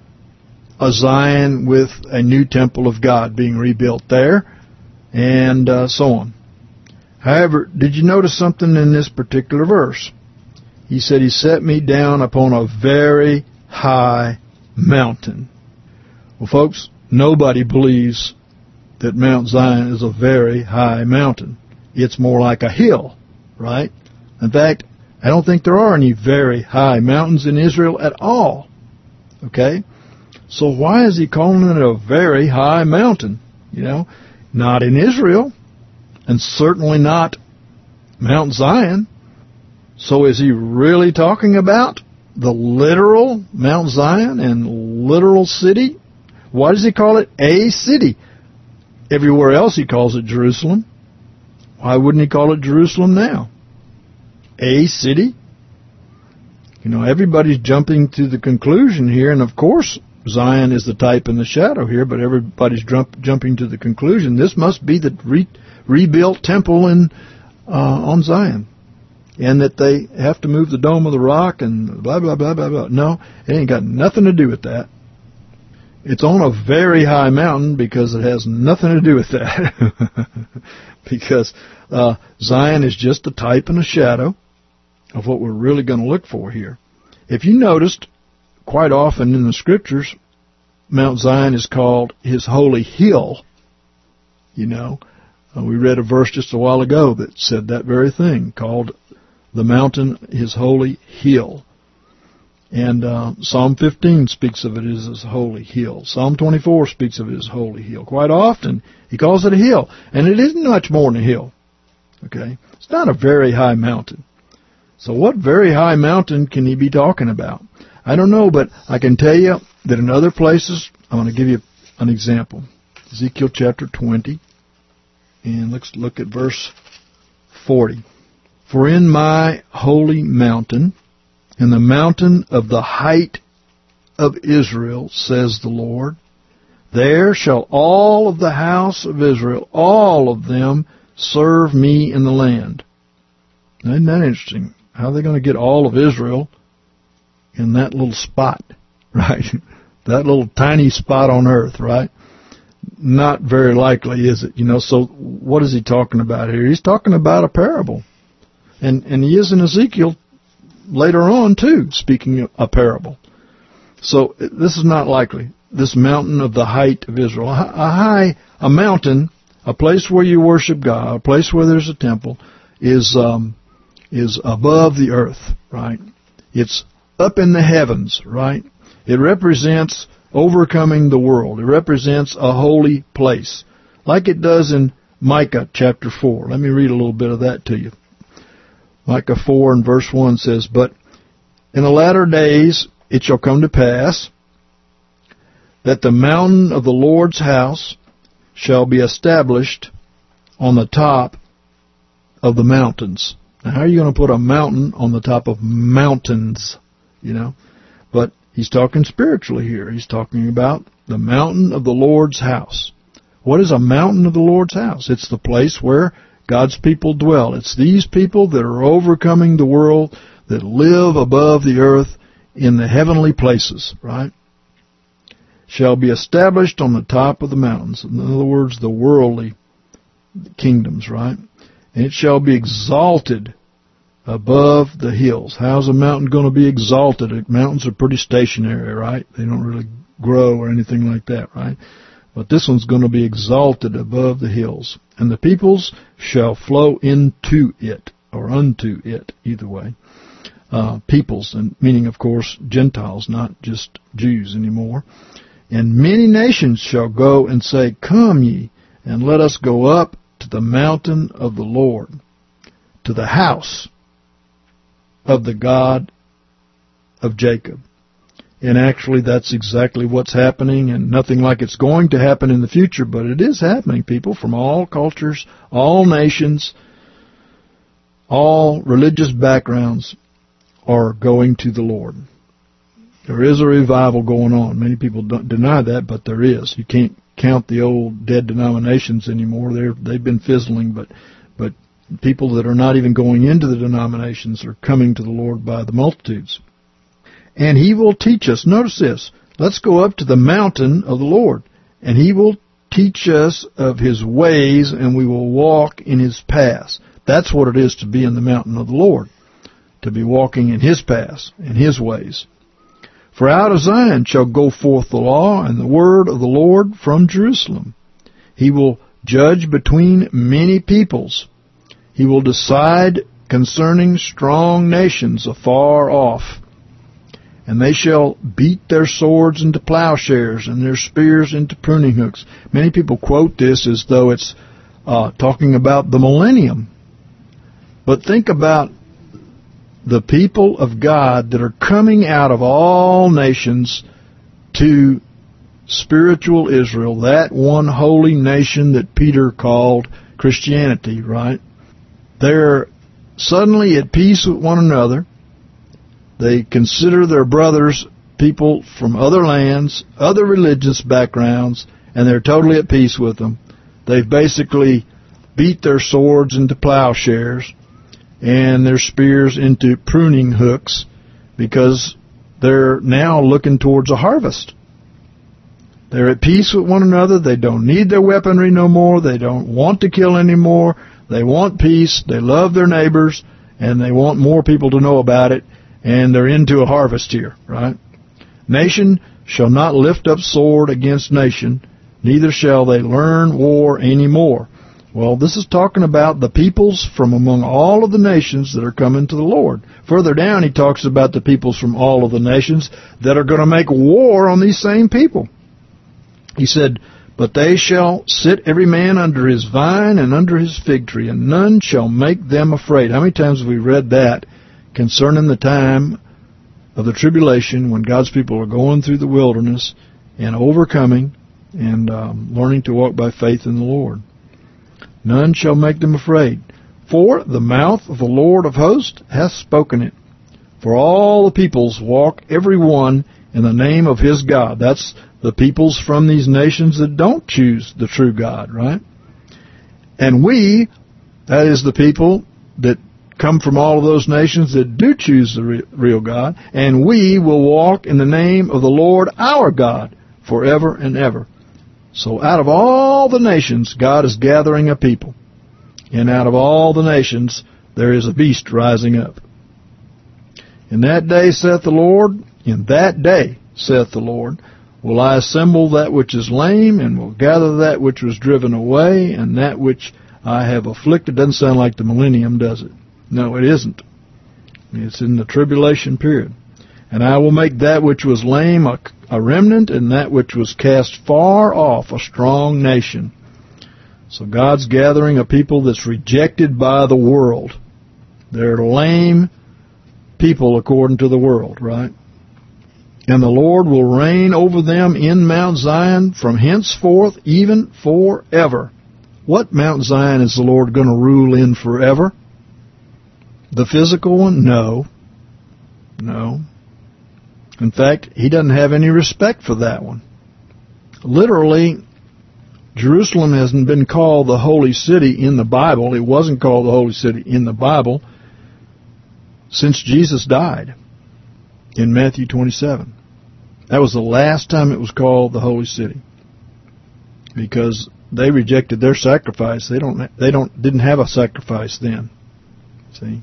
a Zion with a new temple of God being rebuilt there, and so on. However, did you notice something in this particular verse? He said, he set me down upon a very high mountain. Well, folks, nobody believes that Mount Zion is a very high mountain. It's more like a hill, right? In fact, I don't think there are any very high mountains in Israel at all. Okay? So why is he calling it a very high mountain? You know, not in Israel, and certainly not Mount Zion. So is he really talking about the literal Mount Zion and literal city? Why does he call it a city? Everywhere else he calls it Jerusalem. Why wouldn't he call it Jerusalem now? A city? You know, everybody's jumping to the conclusion here, and of course Zion is the type and the shadow here, but everybody's jumping to the conclusion this must be the rebuilt temple on Zion, and that they have to move the Dome of the Rock and blah, blah, blah, blah, blah. No, it ain't got nothing to do with that. It's on a very high mountain because it has nothing to do with that. Because Zion is just a type and a shadow of what we're really going to look for here. If you noticed, quite often in the Scriptures, Mount Zion is called His holy hill. You know, we read a verse just a while ago that said that very thing, called the mountain His holy hill. And Psalm 15 speaks of it as His holy hill. Psalm 24 speaks of it as holy hill. Quite often, he calls it a hill. And it isn't much more than a hill. Okay? It's not a very high mountain. So what very high mountain can he be talking about? I don't know, but I can tell you that in other places, I'm going to give you an example. Ezekiel chapter 20, and let's look at verse 40. For in my holy mountain, in the mountain of the height of Israel, says the Lord, there shall all of the house of Israel, all of them, serve me in the land. Now, isn't that interesting? How are they going to get all of Israel in that little spot, right? That little tiny spot on earth, right? Not very likely, is it? So what is he talking about here? He's talking about a parable. And he is in Ezekiel later on, too, speaking of a parable. So this is not likely. This mountain of the height of Israel. A mountain, a place where you worship God, a place where there's a temple, is above the earth, right? It's up in the heavens, right? It represents overcoming the world. It represents a holy place, like it does in Micah chapter 4. Let me read a little bit of that to you. Micah 4 and verse 1 says, But in the latter days it shall come to pass that the mountain of the Lord's house shall be established on the top of the mountains. Now, how are you going to put a mountain on the top of mountains, But he's talking spiritually here. He's talking about the mountain of the Lord's house. What is a mountain of the Lord's house? It's the place where God's people dwell. It's these people that are overcoming the world, that live above the earth in the heavenly places, right? Shall be established on the top of the mountains. In other words, the worldly kingdoms, right? And it shall be exalted above the hills. How's a mountain going to be exalted? Mountains are pretty stationary, right? They don't really grow or anything like that, right? But this one's going to be exalted above the hills. And the peoples shall flow into it, or unto it, either way. Peoples, and meaning, of course, Gentiles, not just Jews anymore. And many nations shall go and say, Come ye, and let us go up to the mountain of the Lord, to the house of the God of Jacob. And actually, that's exactly what's happening, and nothing like it's going to happen in the future, but it is happening. People from all cultures, all nations, all religious backgrounds are going to the Lord. There is a revival going on. Many people don't deny that, but there is. You can't count the old dead denominations anymore. They've been fizzling, but people that are not even going into the denominations are coming to the Lord by the multitudes. And He will teach us. Notice this. Let's go up to the mountain of the Lord, and He will teach us of His ways, and we will walk in His paths. That's what it is to be in the mountain of the Lord, to be walking in His paths, in His ways. For out of Zion shall go forth the law and the word of the Lord from Jerusalem. He will judge between many peoples. He will decide concerning strong nations afar off. And they shall beat their swords into plowshares and their spears into pruning hooks. Many people quote this as though it's talking about the millennium. But think about the people of God that are coming out of all nations to spiritual Israel, that one holy nation that Peter called Christianity, right? They're suddenly at peace with one another. They consider their brothers people from other lands, other religious backgrounds, and they're totally at peace with them. They've basically beat their swords into plowshares and their spears into pruning hooks because they're now looking towards a harvest. They're at peace with one another. They don't need their weaponry no more. They don't want to kill anymore. They want peace. They love their neighbors, and they want more people to know about it. And they're into a harvest here, right? Nation shall not lift up sword against nation, neither shall they learn war anymore. Well, this is talking about the peoples from among all of the nations that are coming to the Lord. Further down, he talks about the peoples from all of the nations that are going to make war on these same people. He said, But they shall sit every man under his vine and under his fig tree, and none shall make them afraid. How many times have we read that concerning the time of the tribulation when God's people are going through the wilderness and overcoming and learning to walk by faith in the Lord? None shall make them afraid. For the mouth of the Lord of hosts hath spoken it. For all the peoples walk every one in the name of his God. That's the peoples from these nations that don't choose the true God, right? And we, that is the people that come from all of those nations that do choose the real God, and we will walk in the name of the Lord our God forever and ever. So out of all the nations, God is gathering a people. And out of all the nations, there is a beast rising up. In that day, saith the Lord, in that day, saith the Lord, will I assemble that which is lame, and will gather that which was driven away, and that which I have afflicted. Doesn't sound like the millennium, does it? No, it isn't. It's in the tribulation period. And I will make that which was lame a remnant, and that which was cast far off a strong nation. So God's gathering a people that's rejected by the world. They're lame people according to the world, right? And the Lord will reign over them in Mount Zion from henceforth even forever. What Mount Zion is the Lord going to rule in forever? The physical one? No. No. In fact, he doesn't have any respect for that one. Literally, Jerusalem hasn't been called the Holy City in the Bible. It wasn't called the Holy City in the Bible since Jesus died in Matthew 27. That was the last time it was called the Holy City, because they rejected their sacrifice. They didn't have a sacrifice then. See?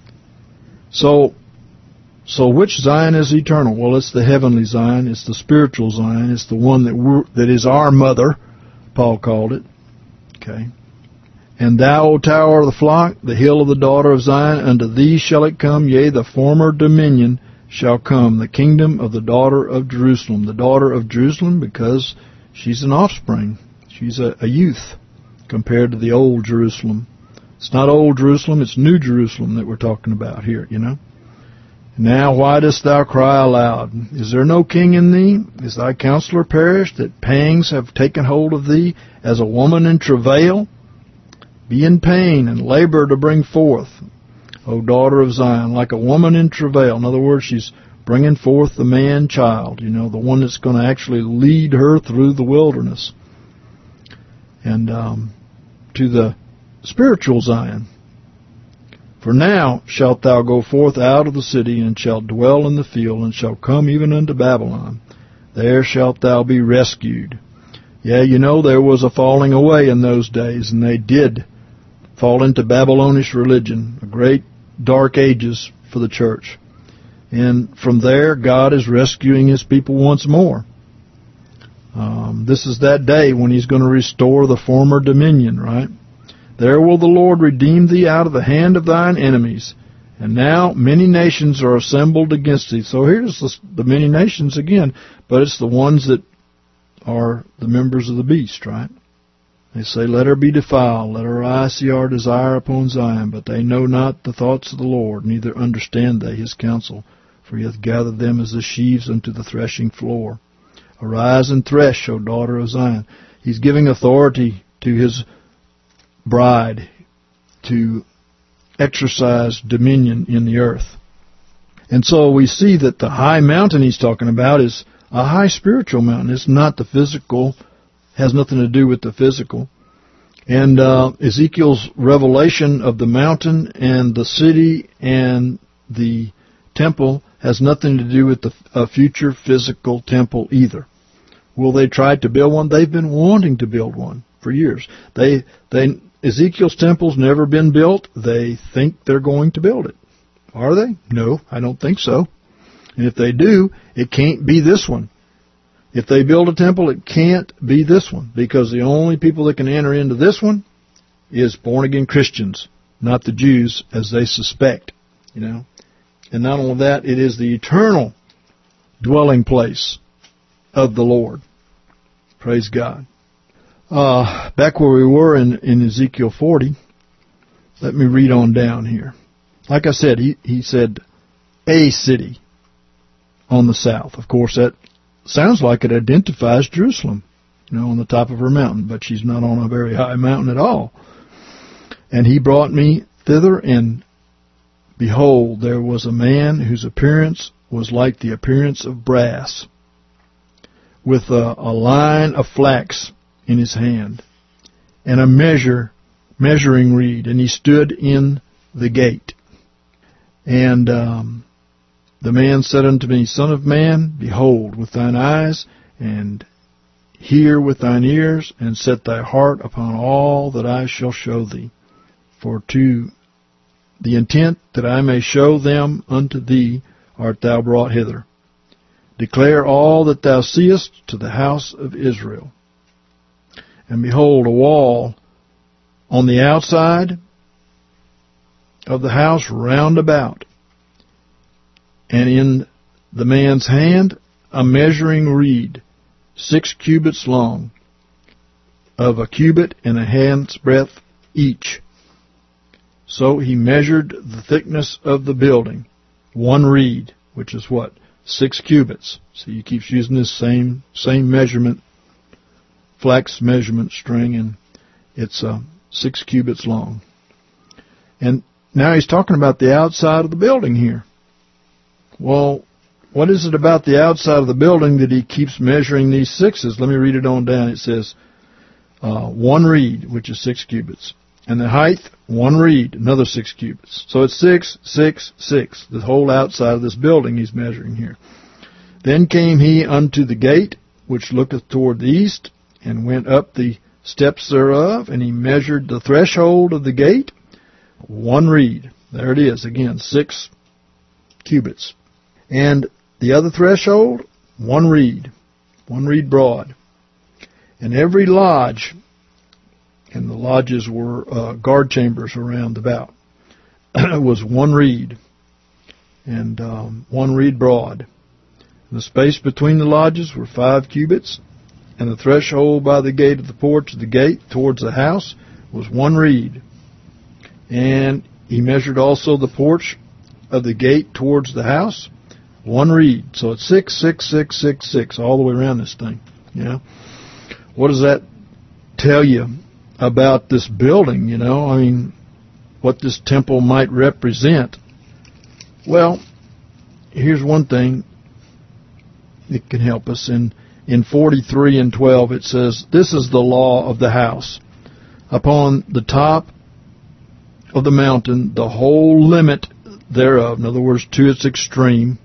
So which Zion is eternal? Well, it's the heavenly Zion. It's the spiritual Zion. It's the one that is our mother, Paul called it. Okay. And thou, O tower of the flock, the hill of the daughter of Zion, unto thee shall it come, yea, the former dominion shall come, the kingdom of the daughter of Jerusalem. The daughter of Jerusalem because she's an offspring. She's a youth compared to the old Jerusalem. It's not old Jerusalem, it's new Jerusalem that we're talking about here, you know. Now why dost thou cry aloud? Is there no king in thee? Is thy counselor perished, that pangs have taken hold of thee as a woman in travail? Be in pain and labor to bring forth, O daughter of Zion, like a woman in travail. In other words, she's bringing forth the man-child, you know, the one that's going to actually lead her through the wilderness. And to the spiritual Zion. For now shalt thou go forth out of the city, and shalt dwell in the field, and shalt come even unto Babylon. There shalt thou be rescued. Yeah, you know, there was a falling away in those days, and they did fall into Babylonish religion, a great dark ages for the church. And from there, God is rescuing His people once more. This is that day when He's going to restore the former dominion, right? There will the Lord redeem thee out of the hand of thine enemies. And now many nations are assembled against thee. So here's the many nations again, but it's the ones that are the members of the beast, right? They say, let her be defiled, let her eyes see our desire upon Zion, but they know not the thoughts of the Lord, neither understand they His counsel, for He hath gathered them as the sheaves unto the threshing floor. Arise and thresh, O daughter of Zion. He's giving authority to His bride to exercise dominion in the earth. And so we see that the high mountain He's talking about is a high spiritual mountain. It's not the physical, has nothing to do with the physical. And Ezekiel's revelation of the mountain and the city and the temple has nothing to do with a future physical temple either. Will they try to build one? They've been wanting to build one for years. Ezekiel's temple's never been built. They think they're going to build it. Are they? No, I don't think so. And if they do, it can't be this one. If they build a temple, it can't be this one, because the only people that can enter into this one is born-again Christians, not the Jews, as they suspect, you know. And not only that, it is the eternal dwelling place of the Lord. Praise God. Back where we were in Ezekiel 40, let me read on down here. Like I said, he said a city on the south. Of course, that sounds like it identifies Jerusalem, on the top of her mountain, but she's not on a very high mountain at all. And he brought me thither, and behold, there was a man whose appearance was like the appearance of brass, with a line of flax in his hand, and a measuring reed, and he stood in the gate. And the man said unto me, Son of man, behold with thine eyes, and hear with thine ears, and set thy heart upon all that I shall show thee. For to the intent that I may show them unto thee art thou brought hither. Declare all that thou seest to the house of Israel. And behold, a wall on the outside of the house round about, and in the man's hand a measuring reed, 6 cubits long, of a cubit and a hand's breadth each. So he measured the thickness of the building, 1 reed, which is what? 6 cubits. So he keeps using this same measurement, flax measurement string, and it's 6 cubits long. And now he's talking about the outside of the building here. Well, what is it about the outside of the building that he keeps measuring these sixes? Let me read it on down. It says 1 reed, which is 6 cubits. And the height, 1 reed, another 6 cubits. So it's 6, 6, 6. The whole outside of this building he's measuring here. Then came he unto the gate, which looketh toward the east, and went up the steps thereof, and he measured the threshold of the gate, 1 reed. There it is, again, 6 cubits. And the other threshold, 1 reed broad. And every lodge, and the lodges were guard chambers around about, was 1 reed, and 1 reed broad. And the space between the lodges were 5 cubits, and the threshold by the gate of the porch of the gate towards the house was 1 reed. And he measured also the porch of the gate towards the house, 1 reed. So it's 6, 6, 6, 6, 6, all the way around this thing. What does that tell you about this building, what this temple might represent? Well, here's one thing that can help us. In 43 and 12 it says, This is the law of the house. Upon the top of the mountain, the whole limit thereof, in other words, to its extreme,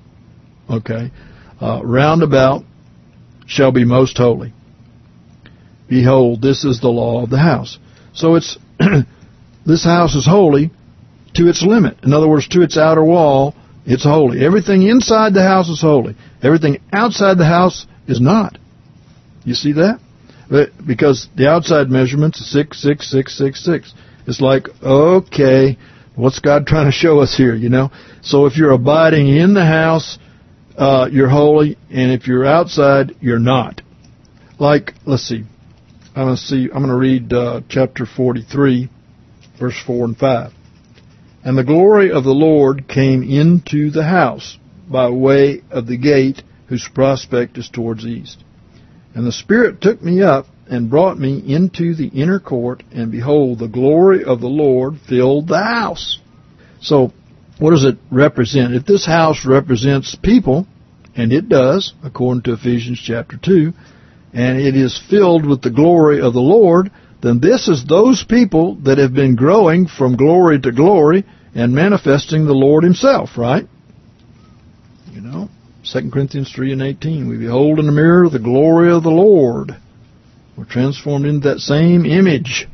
round about, shall be most holy. Behold, this is the law of the house. So it's this house is holy to its limit. In other words, to its outer wall, it's holy. Everything inside the house is holy. Everything outside the house is not. You see that? Because the outside measurements is 6, 6, 6, 6, 6. It's like, okay, what's God trying to show us here, So if you're abiding in the house, you're holy, and if you're outside, you're not. Like, let's see. I'm going to read chapter 43, verse 4 and 5. And the glory of the Lord came into the house by way of the gate whose prospect is towards the east. And the Spirit took me up and brought me into the inner court, and behold, the glory of the Lord filled the house. So, what does it represent? If this house represents people, and it does, according to Ephesians chapter 2, and it is filled with the glory of the Lord, then this is those people that have been growing from glory to glory and manifesting the Lord Himself, right? 2 Corinthians 3 and 18, we behold in the mirror the glory of the Lord. We're transformed into that same image.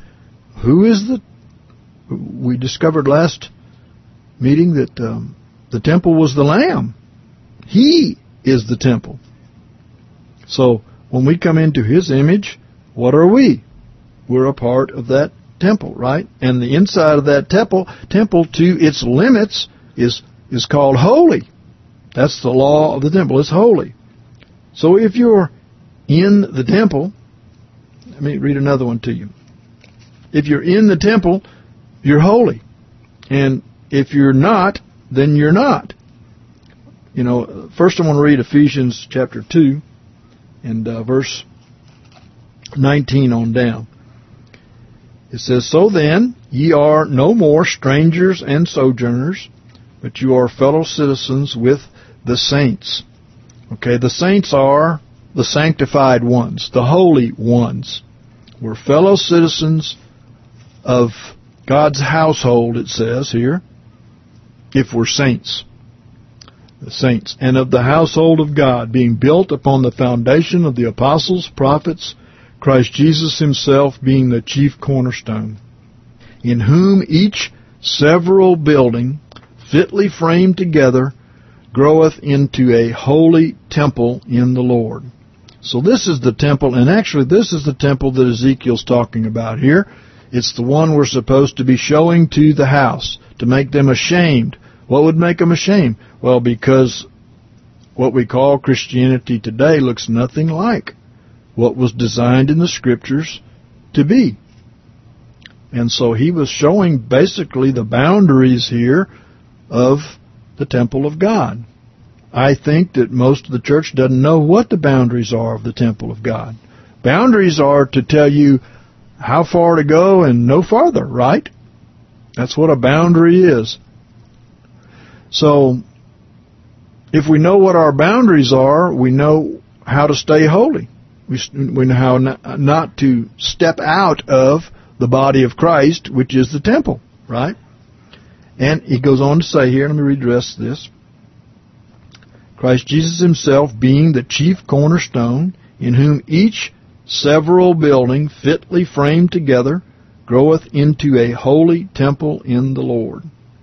We discovered last meeting that the temple was the Lamb. He is the temple. So, when we come into His image, what are we? We're a part of that temple, right? And the inside of that temple to its limits is called holy. That's the law of the temple. It's holy. So if you're in the temple, Let me read another one to you. If you're in the temple, you're holy. And if you're not, then you're not. You know, first I want to read Ephesians chapter 2 and verse 19 on down. It says, "So then, ye are no more strangers and sojourners, but you are fellow citizens with the saints." Okay, the saints are the sanctified ones, the holy ones. We're fellow citizens of God's household, it says here, if we're saints. The saints. "And of the household of God, being built upon the foundation of the apostles, prophets, Christ Jesus himself being the chief cornerstone, in whom each several building, fitly framed together, groweth into a holy temple in the Lord." So this is the temple, and actually this is the temple that Ezekiel's talking about here. It's the one we're supposed to be showing to the house, to make them ashamed. What would make them ashamed? Well, because what we call Christianity today looks nothing like what was designed in the Scriptures to be. And so he was showing basically the boundaries here of the temple of God. I think that most of the church doesn't know what the boundaries are of the temple of God. Boundaries are to tell you how far to go and no farther, right? That's what a boundary is. So, if we know what our boundaries are, we know how to stay holy. We know how not to step out of the body of Christ, which is the temple, right? And he goes on to say here, let me read the rest of this. "Christ Jesus himself being the chief cornerstone, in whom each several building fitly framed together groweth into a holy temple in the Lord,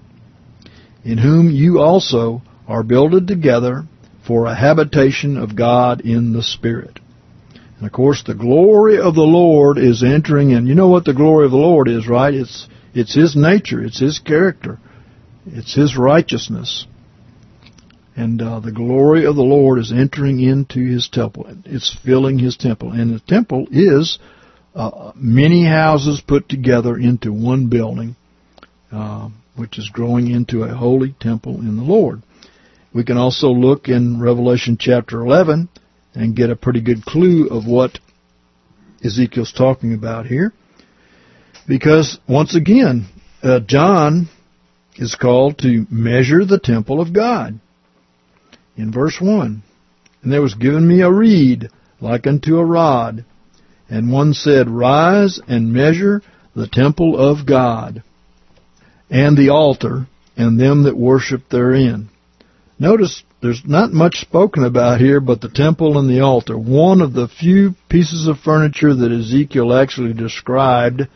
in whom you also are builded together for a habitation of God in the Spirit." And of course the glory of the Lord is entering in. You know what the glory of the Lord is, right? It's His nature, it's His character, it's His righteousness. And the glory of the Lord is entering into His temple. It's filling His temple. And the temple is many houses put together into one building, which is growing into a holy temple in the Lord. We can also look in Revelation chapter 11 and get a pretty good clue of what Ezekiel's talking about here. Because, once again, John is called to measure the temple of God. In verse 1, "And there was given me a reed like unto a rod, and one said, Rise and measure the temple of God, and the altar, and them that worship therein." Notice there's not much spoken about here but the temple and the altar. One of the few pieces of furniture that Ezekiel actually described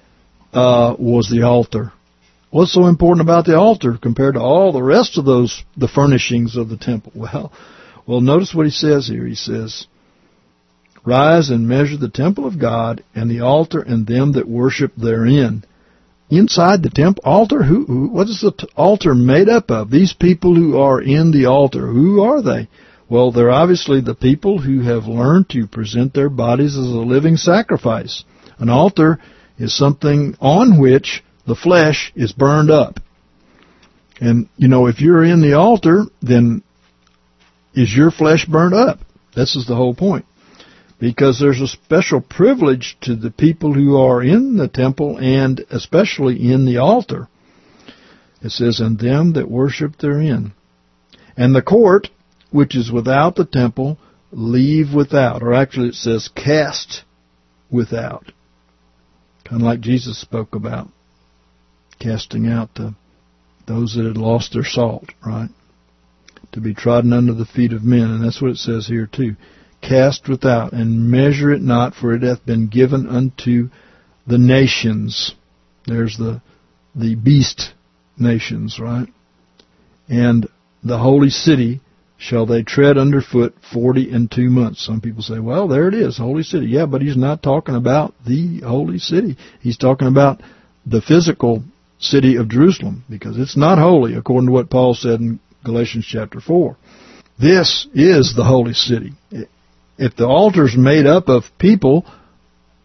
was the altar. What's so important about the altar compared to all the rest of the furnishings of the temple? Well, notice what he says here. He says, "Rise and measure the temple of God, and the altar, and them that worship therein." Inside the temple altar, what is the altar made up of? These people who are in the altar, who are they? Well, they're obviously the people who have learned to present their bodies as a living sacrifice. An altar is something on which the flesh is burned up. And, if you're in the altar, then is your flesh burned up? This is the whole point. Because there's a special privilege to the people who are in the temple and especially in the altar. It says, "And them that worship therein. And the court, which is without the temple, leave without." Or actually it says, "Cast without." Kind of like Jesus spoke about casting out those that had lost their salt, right? To be trodden under the feet of men. And that's what it says here too. "Cast without, and measure it not, for it hath been given unto the nations." There's the beast nations, right? "And the holy city shall they tread underfoot 42 months." Some people say, well, there it is, holy city. Yeah, but he's not talking about the holy city. He's talking about the physical city of Jerusalem, because it's not holy, according to what Paul said in Galatians chapter 4. This is the holy city. If the altar's made up of people,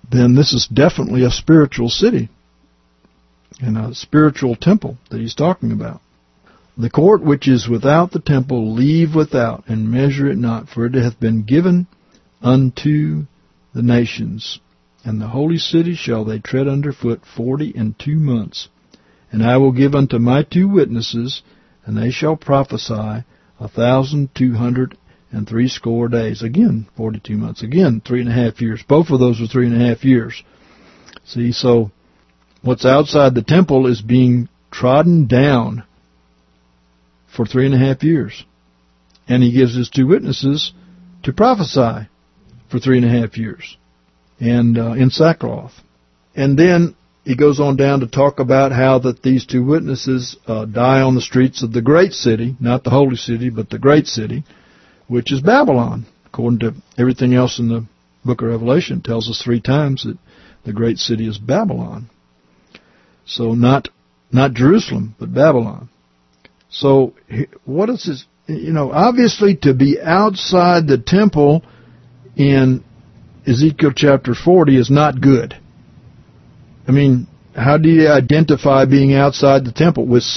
then this is definitely a spiritual city and a spiritual temple that he's talking about. The court which is without the temple leave without, and measure it not, for it hath been given unto the nations. And the holy city shall they tread under foot 42 months. And I will give unto my 2 witnesses, and they shall prophesy 1,260 days. Again, 42 months. Again, 3.5 years. Both of those are 3.5 years. See, so what's outside the temple is being trodden down for 3.5 years. And he gives his 2 witnesses to prophesy for 3.5 years. And in sackcloth. And then he goes on down to talk about how that these 2 witnesses die on the streets of the great city, not the holy city, but the great city, which is Babylon. According to everything else in the book of Revelation, it tells us 3 times that the great city is Babylon. So not Jerusalem, but Babylon. So what is this? Obviously to be outside the temple in Ezekiel chapter 40 is not good. I mean, how do you identify being outside the temple? With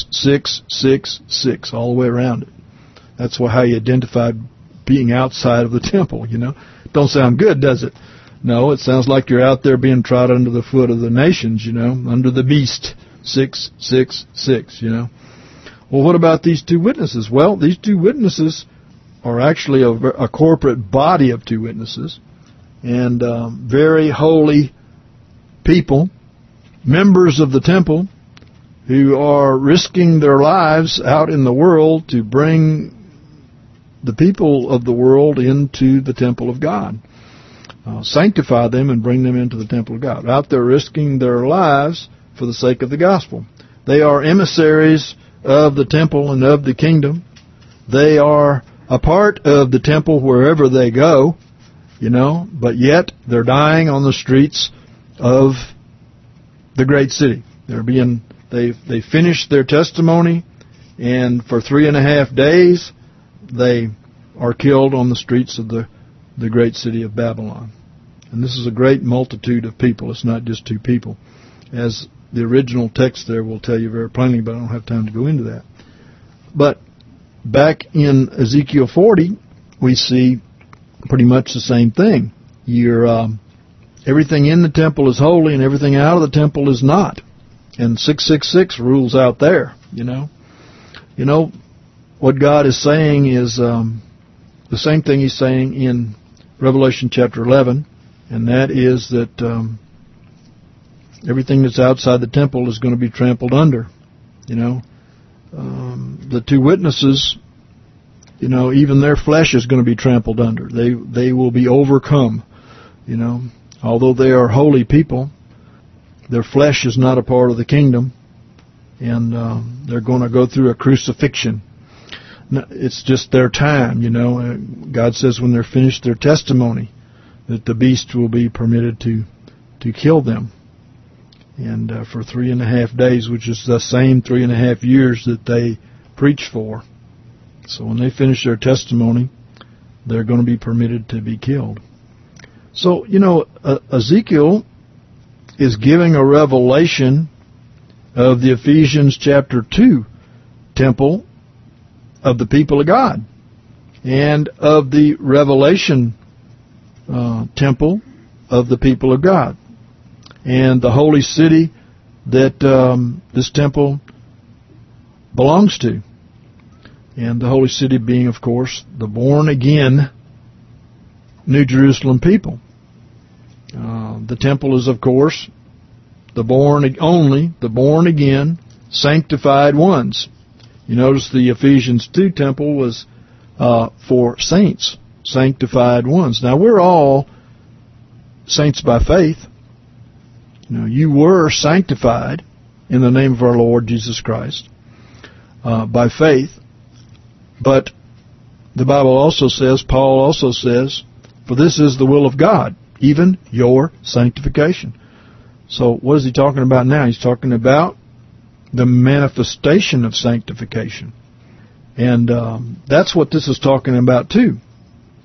666 all the way around it. That's how you identify being outside of the temple, Don't sound good, does it? No, it sounds like you're out there being trod under the foot of the nations, under the beast. 666, Well, what about these 2 witnesses? Well, these 2 witnesses are actually a corporate body of 2 witnesses. And very holy people, members of the temple, who are risking their lives out in the world to bring the people of the world into the temple of God. Sanctify them and bring them into the temple of God. Out there risking their lives for the sake of the gospel. They are emissaries of the temple and of the kingdom. They are a part of the temple wherever they go. But yet they're dying on the streets of the great city. They finished their testimony, and for 3.5 days they are killed on the streets of the great city of Babylon. And this is a great multitude of people. It's not just 2 people, as the original text there will tell you very plainly, but I don't have time to go into that. But back in Ezekiel 40, we see pretty much the same thing. Everything in the temple is holy and everything out of the temple is not. And 666 rules out there, What God is saying is the same thing He's saying in Revelation chapter 11, and that is that everything that's outside the temple is going to be trampled under. The 2 witnesses, even their flesh is going to be trampled under. They will be overcome. Although they are holy people, their flesh is not a part of the kingdom, and they're going to go through a crucifixion. It's just their time, God says when they're finished their testimony, that the beast will be permitted to kill them. And for 3.5 days, which is the same 3.5 years that they preach for. So when they finish their testimony, they're going to be permitted to be killed. So, Ezekiel is giving a revelation of the Ephesians chapter 2 temple of the people of God, and of the Revelation temple of the people of God, and the holy city that this temple belongs to. And the holy city being, of course, the born-again New Jerusalem people. The temple is, of course, the born-again, sanctified ones. You notice the Ephesians 2 temple was for saints, sanctified ones. Now, we're all saints by faith. You were sanctified in the name of our Lord Jesus Christ by faith. But the Bible also says, Paul also says, for this is the will of God, even your sanctification. So what is he talking about now? He's talking about the manifestation of sanctification. And that's what this is talking about too.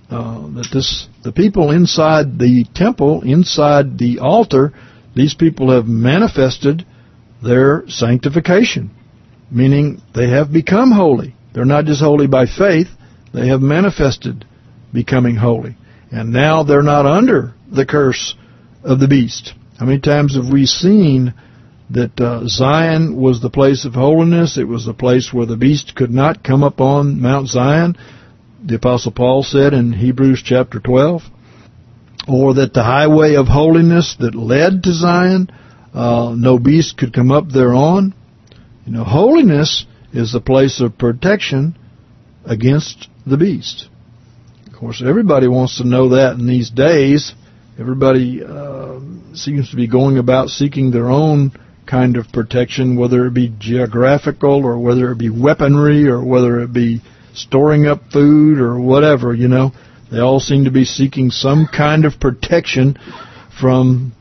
the people inside the temple, inside the altar, these people have manifested their sanctification, meaning they have become holy. They're not just holy by faith, they have manifested becoming holy. And now they're not under the curse of the beast. How many times have we seen that Zion was the place of holiness? It was the place where the beast could not come up on Mount Zion, the Apostle Paul said in Hebrews chapter 12. Or that the highway of holiness that led to Zion, no beast could come up thereon. You know, holiness is the place of protection against the beast. Of course, everybody wants to know that in these days. Everybody seems to be going about seeking their own kind of protection, whether it be geographical or whether it be weaponry or whether it be storing up food or whatever, you know. They all seem to be seeking some kind of protection from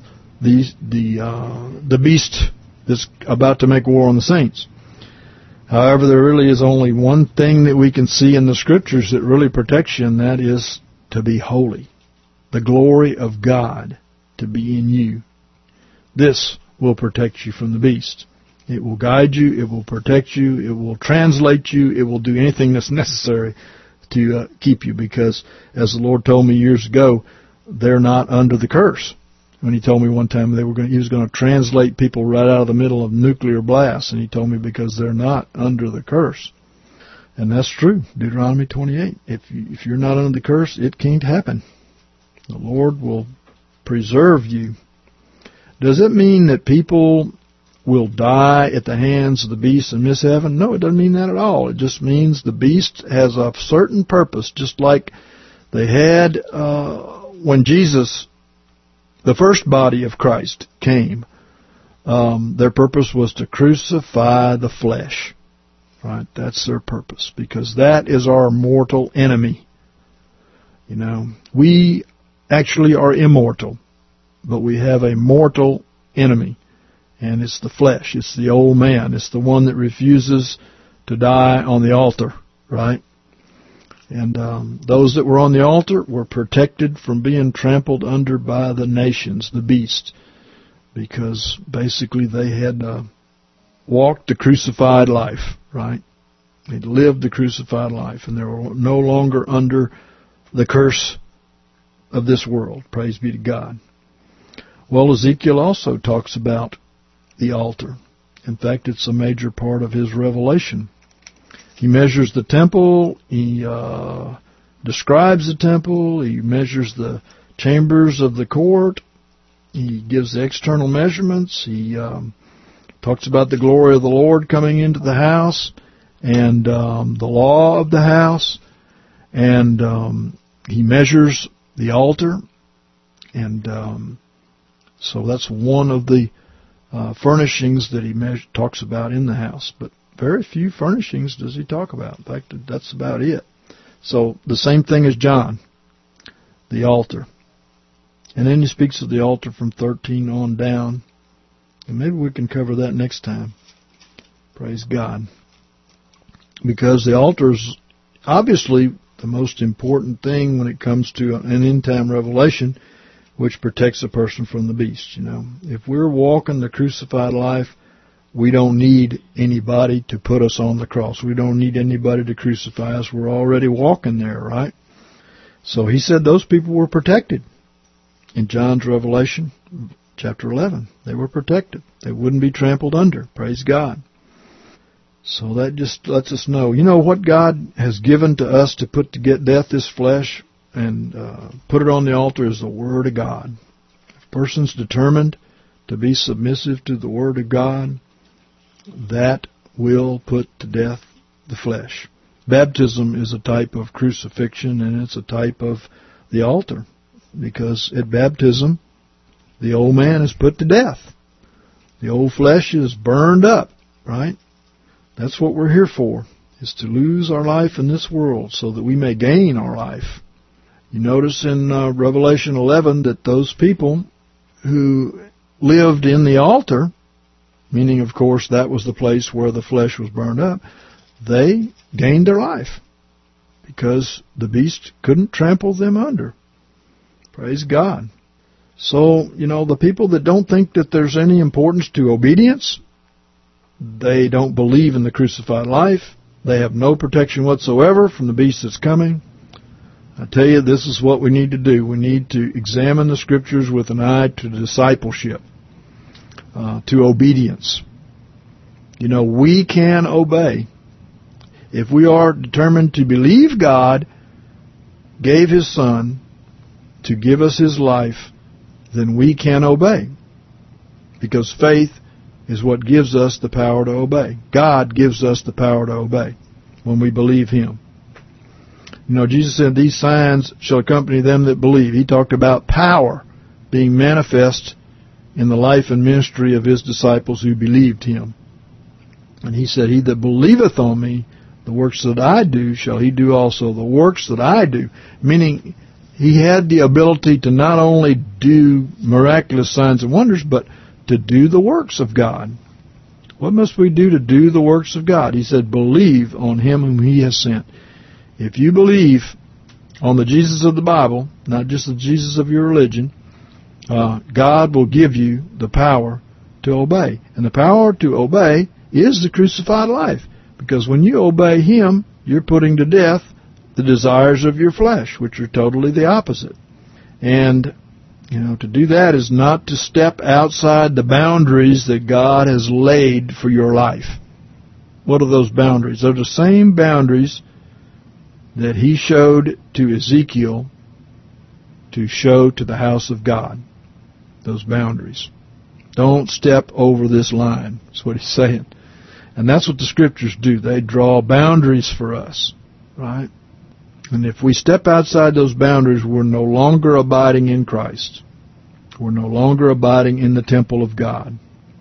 the beast that's about to make war on the saints. However, there really is only one thing that we can see in the Scriptures that really protects you, and that is to be holy. The glory of God to be in you. This will protect you from the beast. It will guide you. It will protect you. It will translate you. It will do anything that's necessary to keep you, because, as the Lord told me years ago, they're not under the curse. When He told me one time He was going to translate people right out of the middle of nuclear blasts, and He told me because they're not under the curse. And that's true. Deuteronomy 28. If you're not under the curse, it can't happen. The Lord will preserve you. Does it mean that people will die at the hands of the beast and miss heaven? No, it doesn't mean that at all. It just means the beast has a certain purpose, just like they had when Jesus, the first body of Christ, came. Their purpose was to crucify the flesh. Right? That's their purpose, because that is our mortal enemy. You know, we actually are immortal, but we have a mortal enemy. And it's the flesh. It's the old man. It's the one that refuses to die on the altar, right? And those that were on the altar were protected from being trampled under by the nations, the beast, because basically they had walked the crucified life, right? They'd lived the crucified life, and they were no longer under the curse of this world. Praise be to God. Well, Ezekiel also talks about the altar. In fact, it's a major part of his revelation. He measures the temple. He describes the temple. He measures the chambers of the court. He gives the external measurements. He talks about the glory of the Lord coming into the house and the law of the house. And he measures the altar. And so that's one of the furnishings that he talks about in the house, but very few furnishings does he talk about. In fact, that's about it. So the same thing as John, the altar. And then he speaks of the altar from 13 on down, and maybe we can cover that next time. Praise God. Because the altar is obviously the most important thing when it comes to an end-time revelation, which protects a person from the beast. You know, if we're walking the crucified life, we don't need anybody to put us on the cross. We don't need anybody to crucify us. We're already walking there, right? So he said those people were protected. In John's Revelation, chapter 11, they were protected. They wouldn't be trampled under. Praise God. So that just lets us know, you know, what God has given to us to put to get death this flesh and put it on the altar is the Word of God. If a person's determined to be submissive to the Word of God, that will put to death the flesh. Baptism is a type of crucifixion, and it's a type of the altar, because at baptism, the old man is put to death. The old flesh is burned up, right? That's what we're here for, is to lose our life in this world so that we may gain our life. You notice in Revelation 11 that those people who lived in the altar, meaning, of course, that was the place where the flesh was burned up, they gained their life. because the beast couldn't trample them under. Praise God. So, the people that don't think that there's any importance to obedience, they don't believe in the crucified life. They have no protection whatsoever from the beast that's coming. I tell you, this is what we need to do. We need to examine the Scriptures with an eye to discipleship, to obedience. We can obey. If we are determined to believe God gave His Son to give us His life, then we can obey. Because faith is what gives us the power to obey. God gives us the power to obey when we believe Him. Jesus said, these signs shall accompany them that believe. He talked about power being manifest in the life and ministry of His disciples who believed Him. And He said, he that believeth on me, the works that I do, shall he do also. The works that I do. Meaning, He had the ability to not only do miraculous signs and wonders, but to do the works of God. What must we do to do the works of God? He said, believe on Him whom He has sent. If you believe on the Jesus of the Bible, not just the Jesus of your religion, God will give you the power to obey. And the power to obey is the crucified life. Because when you obey Him, you're putting to death the desires of your flesh, which are totally the opposite. And, to do that is not to step outside the boundaries that God has laid for your life. What are those boundaries? They're the same boundaries that He showed to Ezekiel to show to the house of God. Those boundaries. Don't step over this line. That's what He's saying. And that's what the Scriptures do. They draw boundaries for us. Right? And if we step outside those boundaries, we're no longer abiding in Christ. We're no longer abiding in the temple of God.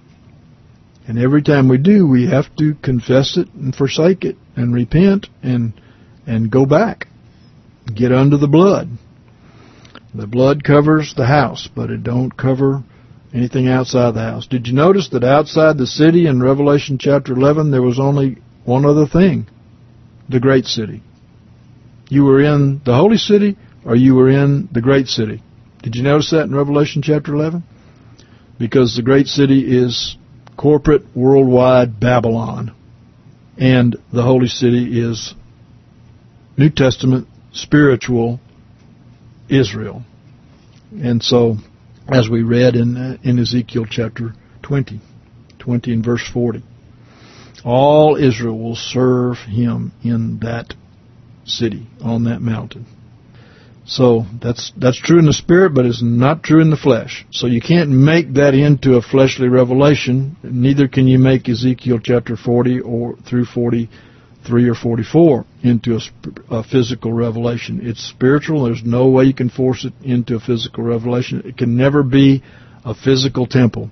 And every time we do, we have to confess it and forsake it and repent and go back. Get under the blood. The blood covers the house, but it don't cover anything outside the house. Did you notice that outside the city in Revelation chapter 11, there was only one other thing? The great city. You were in the holy city or you were in the great city. Did you notice that in Revelation chapter 11? Because the great city is corporate, worldwide Babylon. And the holy city is New Testament, spiritual Israel. And so, as we read in Ezekiel chapter 20 and verse 40, all Israel will serve Him in that city, on that mountain. So that's true in the spirit, but it's not true in the flesh. So you can't make that into a fleshly revelation. Neither can you make Ezekiel chapter 40 or through 43 or 44 into a physical revelation. It's spiritual. There's no way you can force it into a physical revelation. It can never be a physical temple.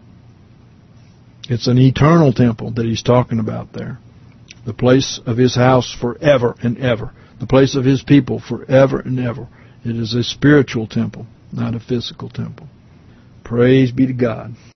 It's an eternal temple that He's talking about there. The place of His house forever and ever. The place of His people forever and ever. It is a spiritual temple, not a physical temple. Praise be to God.